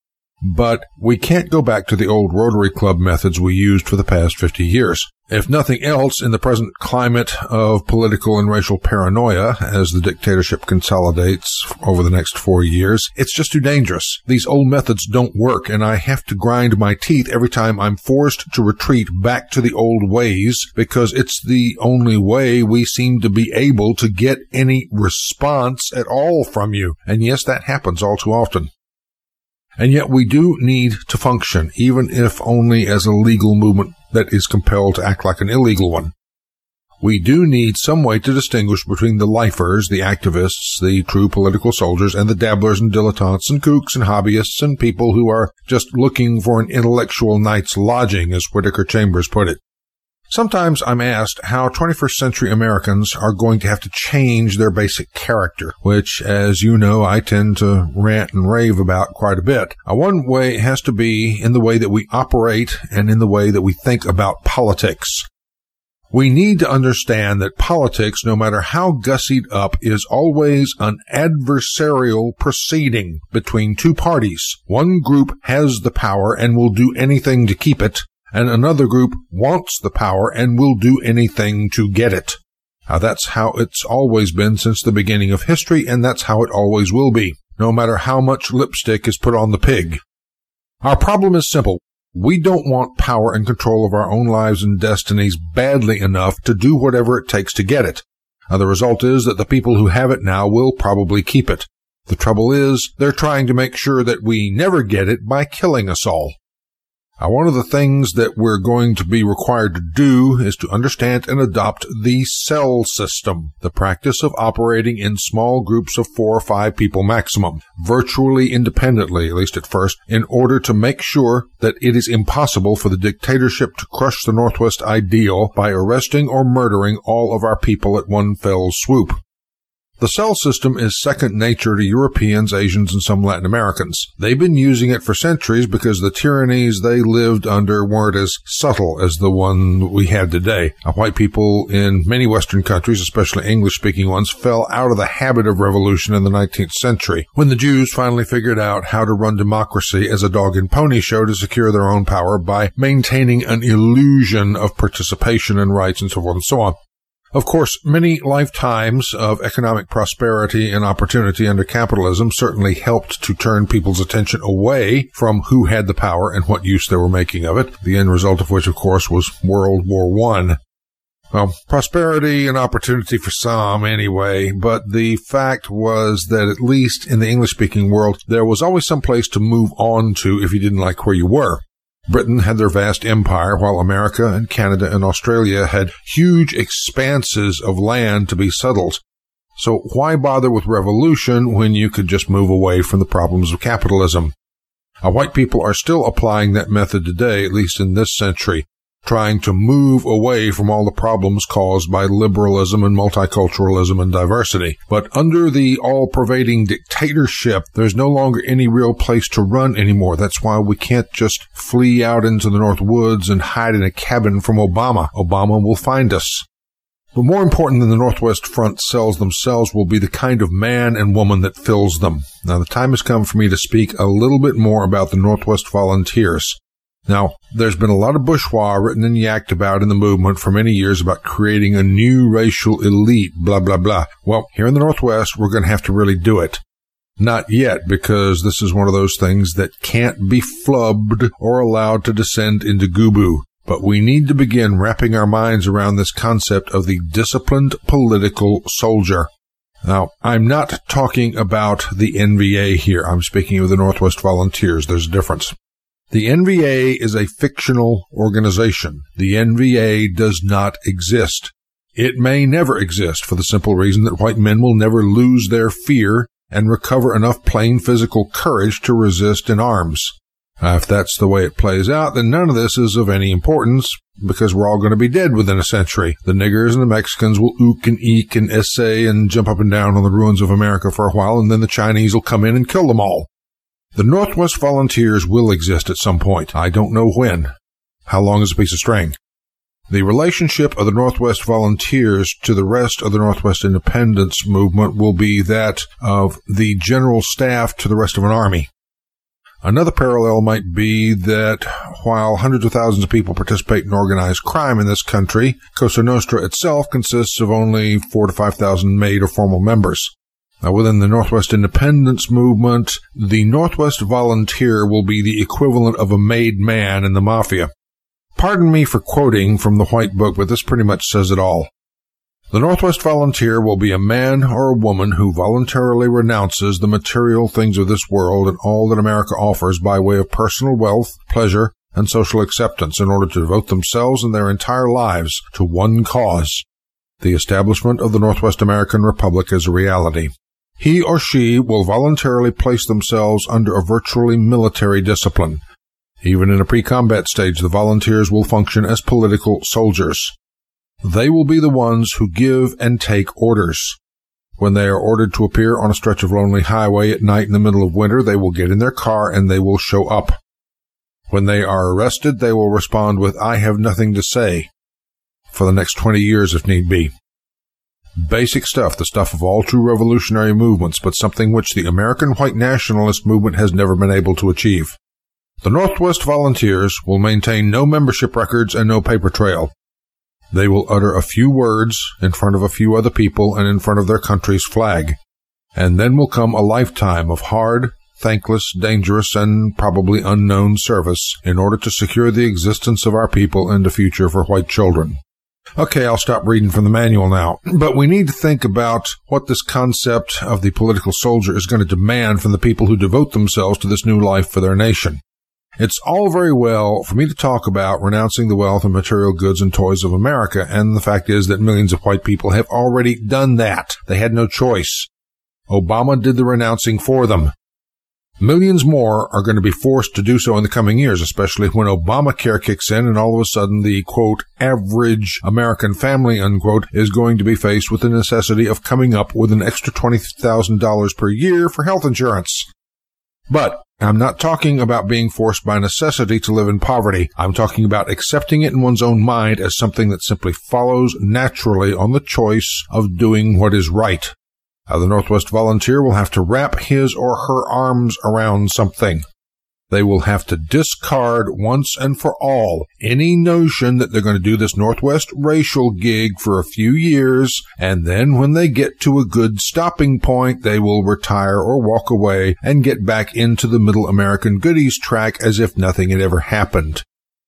But we can't go back to the old Rotary Club methods we used for the past fifty years. If nothing else, in the present climate of political and racial paranoia, as the dictatorship consolidates over the next four years, it's just too dangerous. These old methods don't work, and I have to grind my teeth every time I'm forced to retreat back to the old ways, because it's the only way we seem to be able to get any response at all from you. And yes, that happens all too often. And yet we do need to function, even if only as a legal movement that is compelled to act like an illegal one. We do need some way to distinguish between the lifers, the activists, the true political soldiers, and the dabblers and dilettantes and kooks and hobbyists and people who are just looking for an intellectual night's lodging, as Whittaker Chambers put it. Sometimes I'm asked how twenty-first century Americans are going to have to change their basic character, which, as you know, I tend to rant and rave about quite a bit. Uh, one way has to be in the way that we operate and in the way that we think about politics. We need to understand that politics, no matter how gussied up, is always an adversarial proceeding between two parties. One group has the power and will do anything to keep it, and another group wants the power and will do anything to get it. Now, that's how it's always been since the beginning of history, and that's how it always will be, no matter how much lipstick is put on the pig. Our problem is simple. We don't want power and control of our own lives and destinies badly enough to do whatever it takes to get it. Uh, the result is that the people who have it now will probably keep it. The trouble is, they're trying to make sure that we never get it by killing us all. Now, one of the things that we're going to be required to do is to understand and adopt the cell system, the practice of operating in small groups of four or five people maximum, virtually independently, at least at first, in order to make sure that it is impossible for the dictatorship to crush the Northwest ideal by arresting or murdering all of our people at one fell swoop. The cell system is second nature to Europeans, Asians, and some Latin Americans. They've been using it for centuries because the tyrannies they lived under weren't as subtle as the one we have today. Now, white people in many Western countries, especially English-speaking ones, fell out of the habit of revolution in the nineteenth century, when the Jews finally figured out how to run democracy as a dog and pony show to secure their own power by maintaining an illusion of participation and rights and so forth and so on. Of course, many lifetimes of economic prosperity and opportunity under capitalism certainly helped to turn people's attention away from who had the power and what use they were making of it, the end result of which, of course, was World War One. Well, prosperity and opportunity for some anyway, but the fact was that at least in the English-speaking world, there was always some place to move on to if you didn't like where you were. Britain had their vast empire, while America and Canada and Australia had huge expanses of land to be settled. So why bother with revolution when you could just move away from the problems of capitalism? Now, white people are still applying that method today, at least in this century, trying to move away from all the problems caused by liberalism and multiculturalism and diversity. But under the all-pervading dictatorship, there's no longer any real place to run anymore. That's why we can't just flee out into the North Woods and hide in a cabin from Obama. Obama will find us. But more important than the Northwest Front cells themselves will be the kind of man and woman that fills them. Now, the time has come for me to speak a little bit more about the Northwest Volunteers. Now, there's been a lot of bourgeois written and yacked about in the movement for many years about creating a new racial elite, blah, blah, blah. Well, here in the Northwest, we're going to have to really do it. Not yet, because this is one of those things that can't be flubbed or allowed to descend into goo-boo. But we need to begin wrapping our minds around this concept of the disciplined political soldier. Now, I'm not talking about the N V A here. I'm speaking of the Northwest Volunteers. There's a difference. The N V A is a fictional organization. The N V A does not exist. It may never exist for the simple reason that white men will never lose their fear and recover enough plain physical courage to resist in arms. Uh, if that's the way it plays out, then none of this is of any importance, because we're all going to be dead within a century. The niggers and the Mexicans will ook and eek and essay and jump up and down on the ruins of America for a while, and then the Chinese will come in and kill them all. The Northwest Volunteers will exist at some point. I don't know when. How long is a piece of string? The relationship of the Northwest Volunteers to the rest of the Northwest Independence movement will be that of the general staff to the rest of an army. Another parallel might be that while hundreds of thousands of people participate in organized crime in this country, Cosa Nostra itself consists of only four to five thousand made or formal members. Now, within the Northwest Independence movement, the Northwest Volunteer will be the equivalent of a made man in the mafia. Pardon me for quoting from the White Book, but this pretty much says it all. The Northwest Volunteer will be a man or a woman who voluntarily renounces the material things of this world and all that America offers by way of personal wealth, pleasure, and social acceptance in order to devote themselves and their entire lives to one cause, the establishment of the Northwest American Republic as a reality. He or she will voluntarily place themselves under a virtually military discipline. Even in a pre-combat stage, the volunteers will function as political soldiers. They will be the ones who give and take orders. When they are ordered to appear on a stretch of lonely highway at night in the middle of winter, they will get in their car and they will show up. When they are arrested, they will respond with, "I have nothing to say," for the next twenty years if need be. Basic stuff, the stuff of all true revolutionary movements, but something which the American white nationalist movement has never been able to achieve. The Northwest Volunteers will maintain no membership records and no paper trail. They will utter a few words in front of a few other people and in front of their country's flag. And then will come a lifetime of hard, thankless, dangerous, and probably unknown service in order to secure the existence of our people and a future for white children. Okay, I'll stop reading from the manual now. But we need to think about what this concept of the political soldier is going to demand from the people who devote themselves to this new life for their nation. It's all very well for me to talk about renouncing the wealth and material goods and toys of America, and the fact is that millions of white people have already done that. They had no choice. Obama did the renouncing for them. Millions more are going to be forced to do so in the coming years, especially when Obamacare kicks in and all of a sudden the, quote, average American family, unquote, is going to be faced with the necessity of coming up with an extra twenty thousand dollars per year for health insurance. But I'm not talking about being forced by necessity to live in poverty. I'm talking about accepting it in one's own mind as something that simply follows naturally on the choice of doing what is right. Now, the Northwest Volunteer will have to wrap his or her arms around something. They will have to discard once and for all any notion that they're going to do this Northwest racial gig for a few years, and then when they get to a good stopping point, they will retire or walk away and get back into the Middle American goodies track as if nothing had ever happened.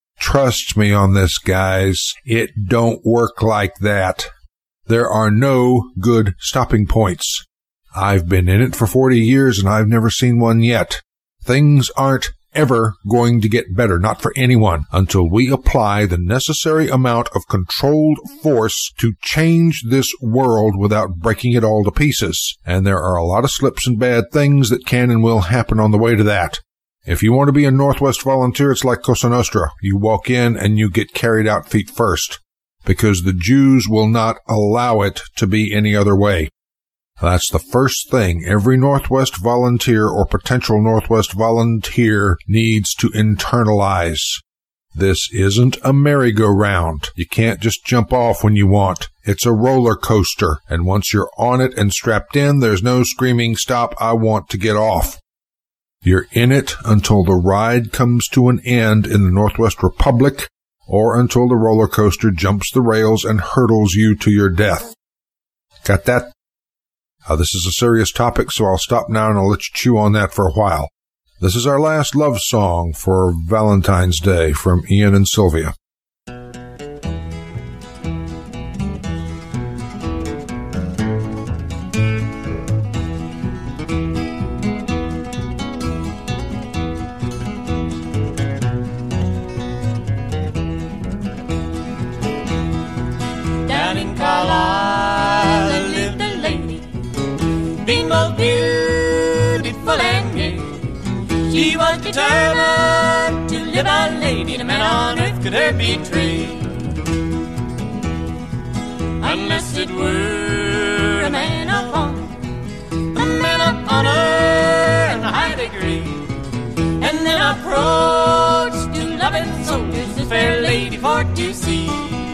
Trust me on this, guys. It don't work like that. There are no good stopping points. I've been in it for forty years and I've never seen one yet. Things aren't ever going to get better, not for anyone, until we apply the necessary amount of controlled force to change this world without breaking it all to pieces. And there are a lot of slips and bad things that can and will happen on the way to that. If you want to be a Northwest Volunteer, it's like Cosa Nostra. You walk in and you get carried out feet first, because the Jews will not allow it to be any other way. That's the first thing every Northwest Volunteer or potential Northwest Volunteer needs to internalize. This isn't a merry-go-round. You can't just jump off when you want. It's a roller coaster, and once you're on it and strapped in, there's no screaming, "Stop, I want to get off." You're in it until the ride comes to an end in the Northwest Republic, or until the roller coaster jumps the rails and hurtles you to your death. Got that? Uh, this is a serious topic, so I'll stop now and I'll let you chew on that for a while. This is our last love song for Valentine's Day from Ian and Sylvia. Down in Carlisle lived a lady, being both beautiful and gay. She was determined to live a lady, and a man on earth could her betray, unless it were a man of honor, a man of honor and a high degree. And then approached two loving soldiers, this fair lady for to see.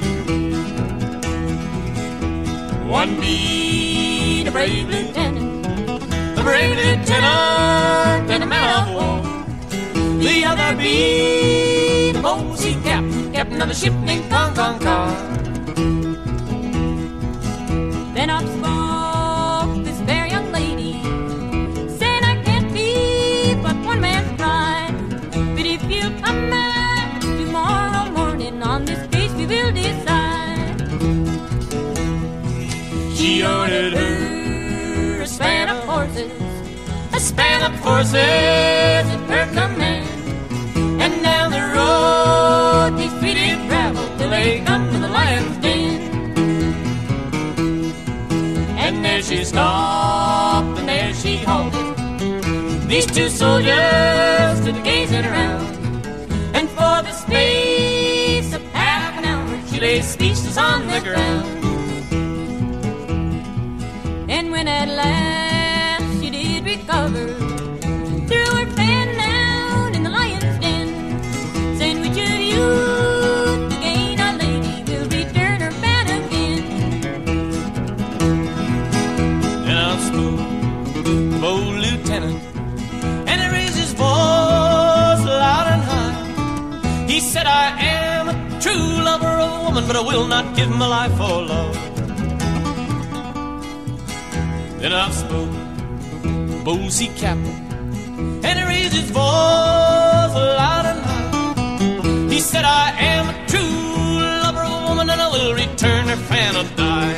One beat a brave lieutenant, a brave lieutenant and a man of war. The other beat a bold sea captain, captain of a ship named Kong Kong Car. Then up spoke this fair young lady, saying, "I can't be but one man's bride, but if you come back tomorrow morning, on this case we will decide." She ordered her a span of horses, a span of horses at her command, and down the road these three did travel till they come to the lion's den. And there she stopped and there she halted. These two soldiers stood gazing around, and for the space of half an hour she lay speechless on the ground. And when at last she did recover, threw her fan down in the lion's den, saying, "Which of you to gain a lady will return her fan again?" Then out spoke the bold lieutenant, and he raised his voice loud and high. He said, "I am a true lover of a woman, but I will not give my life for love." Then up spoke bold sea captain, and he raised his voice loud and high. He said, "I am a true lover of a woman, and I will return turn their fan and die.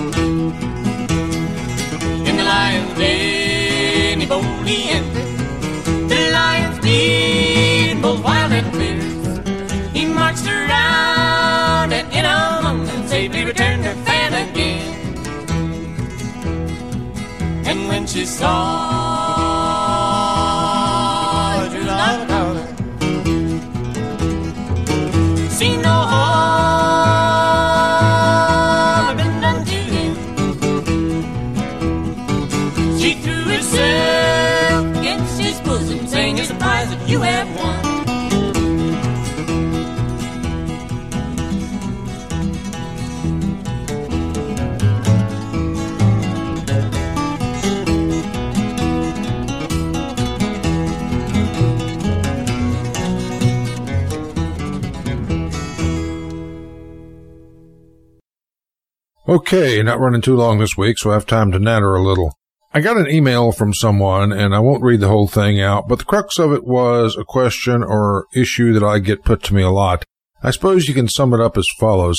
In the lion's den, he boldly entered. The lion's den, both wild and fierce. He marched around and in among them safely returned her fan again. And when she saw her true love about her, see no harm been done to him, she threw herself against his bosom, saying, "You're surprised that you have won." Okay, not running too long this week, so I have time to natter a little. I got an email from someone, and I won't read the whole thing out, but the crux of it was a question or issue that I get put to me a lot. I suppose you can sum it up as follows.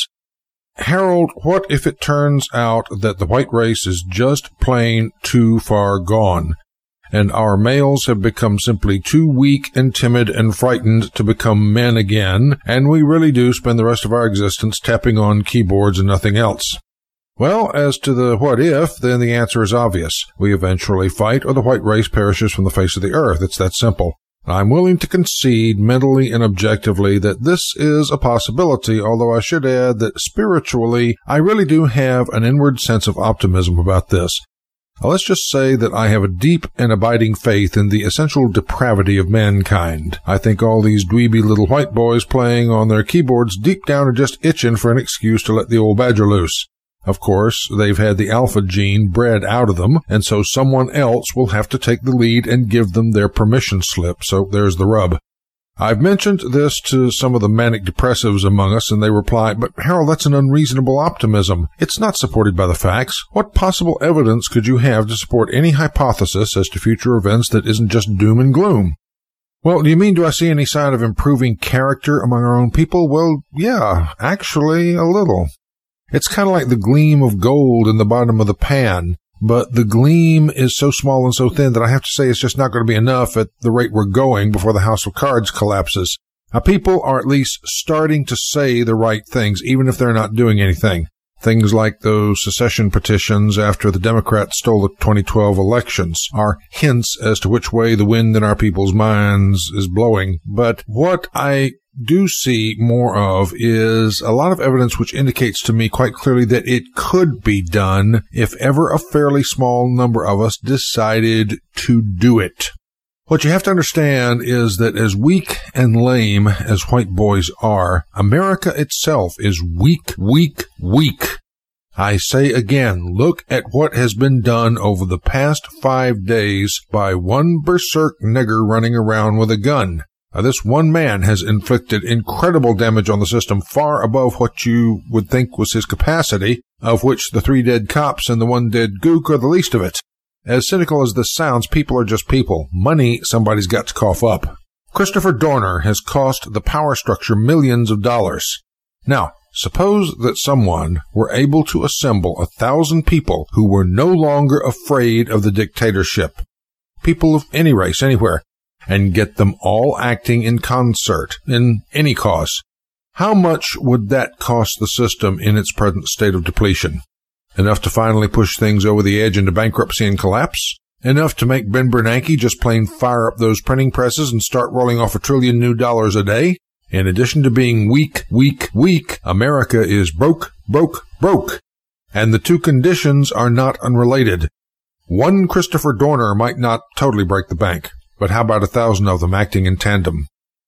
Harold, what if it turns out that the white race is just plain too far gone, and our males have become simply too weak and timid and frightened to become men again, and we really do spend the rest of our existence tapping on keyboards and nothing else? Well, as to the what if, then the answer is obvious. We eventually fight, or the white race perishes from the face of the earth. It's that simple. I'm willing to concede mentally and objectively that this is a possibility, although I should add that spiritually, I really do have an inward sense of optimism about this. Now, let's just say that I have a deep and abiding faith in the essential depravity of mankind. I think all these dweeby little white boys playing on their keyboards deep down are just itching for an excuse to let the old badger loose. Of course, they've had the alpha gene bred out of them, and so someone else will have to take the lead and give them their permission slip, so there's the rub. I've mentioned this to some of the manic depressives among us, and they reply, "But Harold, that's an unreasonable optimism. It's not supported by the facts. What possible evidence could you have to support any hypothesis as to future events that isn't just doom and gloom?" Well, do you mean, do I see any sign of improving character among our own people? Well, yeah, actually, a little. It's kind of like the gleam of gold in the bottom of the pan, but the gleam is so small and so thin that I have to say it's just not going to be enough at the rate we're going before the house of cards collapses. Now, people are at least starting to say the right things, even if they're not doing anything. Things like those secession petitions after the Democrats stole the twenty twelve elections are hints as to which way the wind in our people's minds is blowing. But what I do see more of is a lot of evidence which indicates to me quite clearly that it could be done if ever a fairly small number of us decided to do it. What you have to understand is that as weak and lame as white boys are, America itself is weak, weak, weak. I say again, look at what has been done over the past five days by one berserk nigger running around with a gun. Now, this one man has inflicted incredible damage on the system, far above what you would think was his capacity, of which the three dead cops and the one dead gook are the least of it. As cynical as this sounds, people are just people. Money, somebody's got to cough up. Christopher Dorner has cost the power structure millions of dollars. Now, suppose that someone were able to assemble a thousand people who were no longer afraid of the dictatorship. People of any race, anywhere. And get them all acting in concert, in any cause. How much would that cost the system in its present state of depletion? Enough to finally push things over the edge into bankruptcy and collapse? Enough to make Ben Bernanke just plain fire up those printing presses and start rolling off a trillion new dollars a day? In addition to being weak, weak, weak, America is broke, broke, broke. And the two conditions are not unrelated. One Christopher Dorner might not totally break the bank. But how about a thousand of them acting in tandem?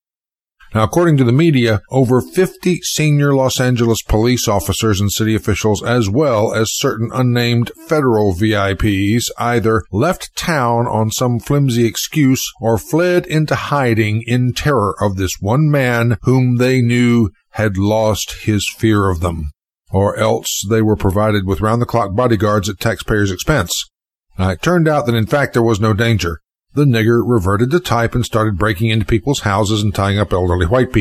Now, according to the media, over fifty senior Los Angeles police officers and city officials, as well as certain unnamed federal V I Ps, either left town on some flimsy excuse or fled into hiding in terror of this one man whom they knew had lost his fear of them. Or else they were provided with round-the-clock bodyguards at taxpayers' expense. Now, it turned out that, in fact, there was no danger. The nigger reverted to type and started breaking into people's houses and tying up elderly white people.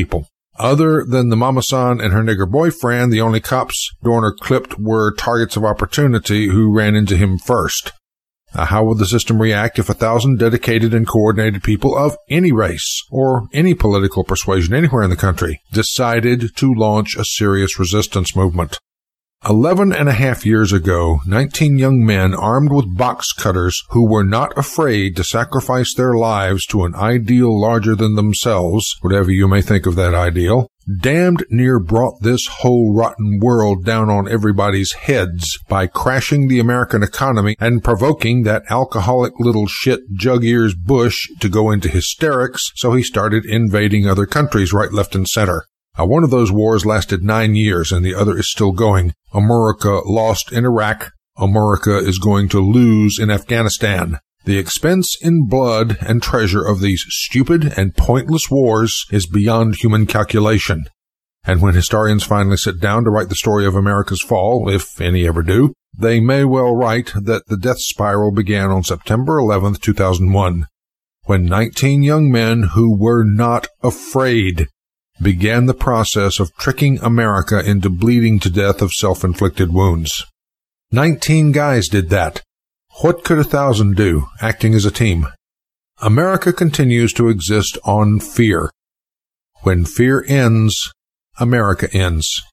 Other than the Mama San and her nigger boyfriend, the only cops Dorner clipped were targets of opportunity who ran into him first. Now, how would the system react if a thousand dedicated and coordinated people of any race or any political persuasion anywhere in the country decided to launch a serious resistance movement? Eleven and a half years ago, nineteen young men armed with box cutters who were not afraid to sacrifice their lives to an ideal larger than themselves, whatever you may think of that ideal, damned near brought this whole rotten world down on everybody's heads by crashing the American economy and provoking that alcoholic little shit Jug-Ears Bush to go into hysterics, so he started invading other countries right, left, and center. Now, one of those wars lasted nine years, and the other is still going. America lost in Iraq. America is going to lose in Afghanistan. The expense in blood and treasure of these stupid and pointless wars is beyond human calculation. And when historians finally sit down to write the story of America's fall, if any ever do, they may well write that the death spiral began on September eleventh, two thousand one, when nineteen young men who were not afraid began the process of tricking America into bleeding to death of self-inflicted wounds. Nineteen guys did that. What could a thousand do, acting as a team? America continues to exist on fear. When fear ends, America ends.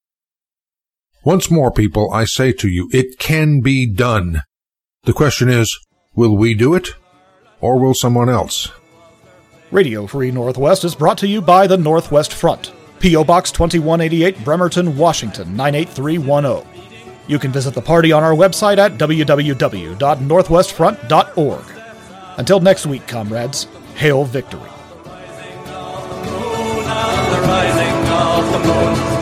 Once more, people, I say to you, it can be done. The question is, will we do it, or will someone else? Radio Free Northwest is brought to you by the Northwest Front. P O. Box twenty-one eighty-eight, Bremerton, Washington, nine eight three one zero. You can visit the party on our website at w w w dot northwest front dot org. Until next week, comrades, hail victory. The rising of the moon.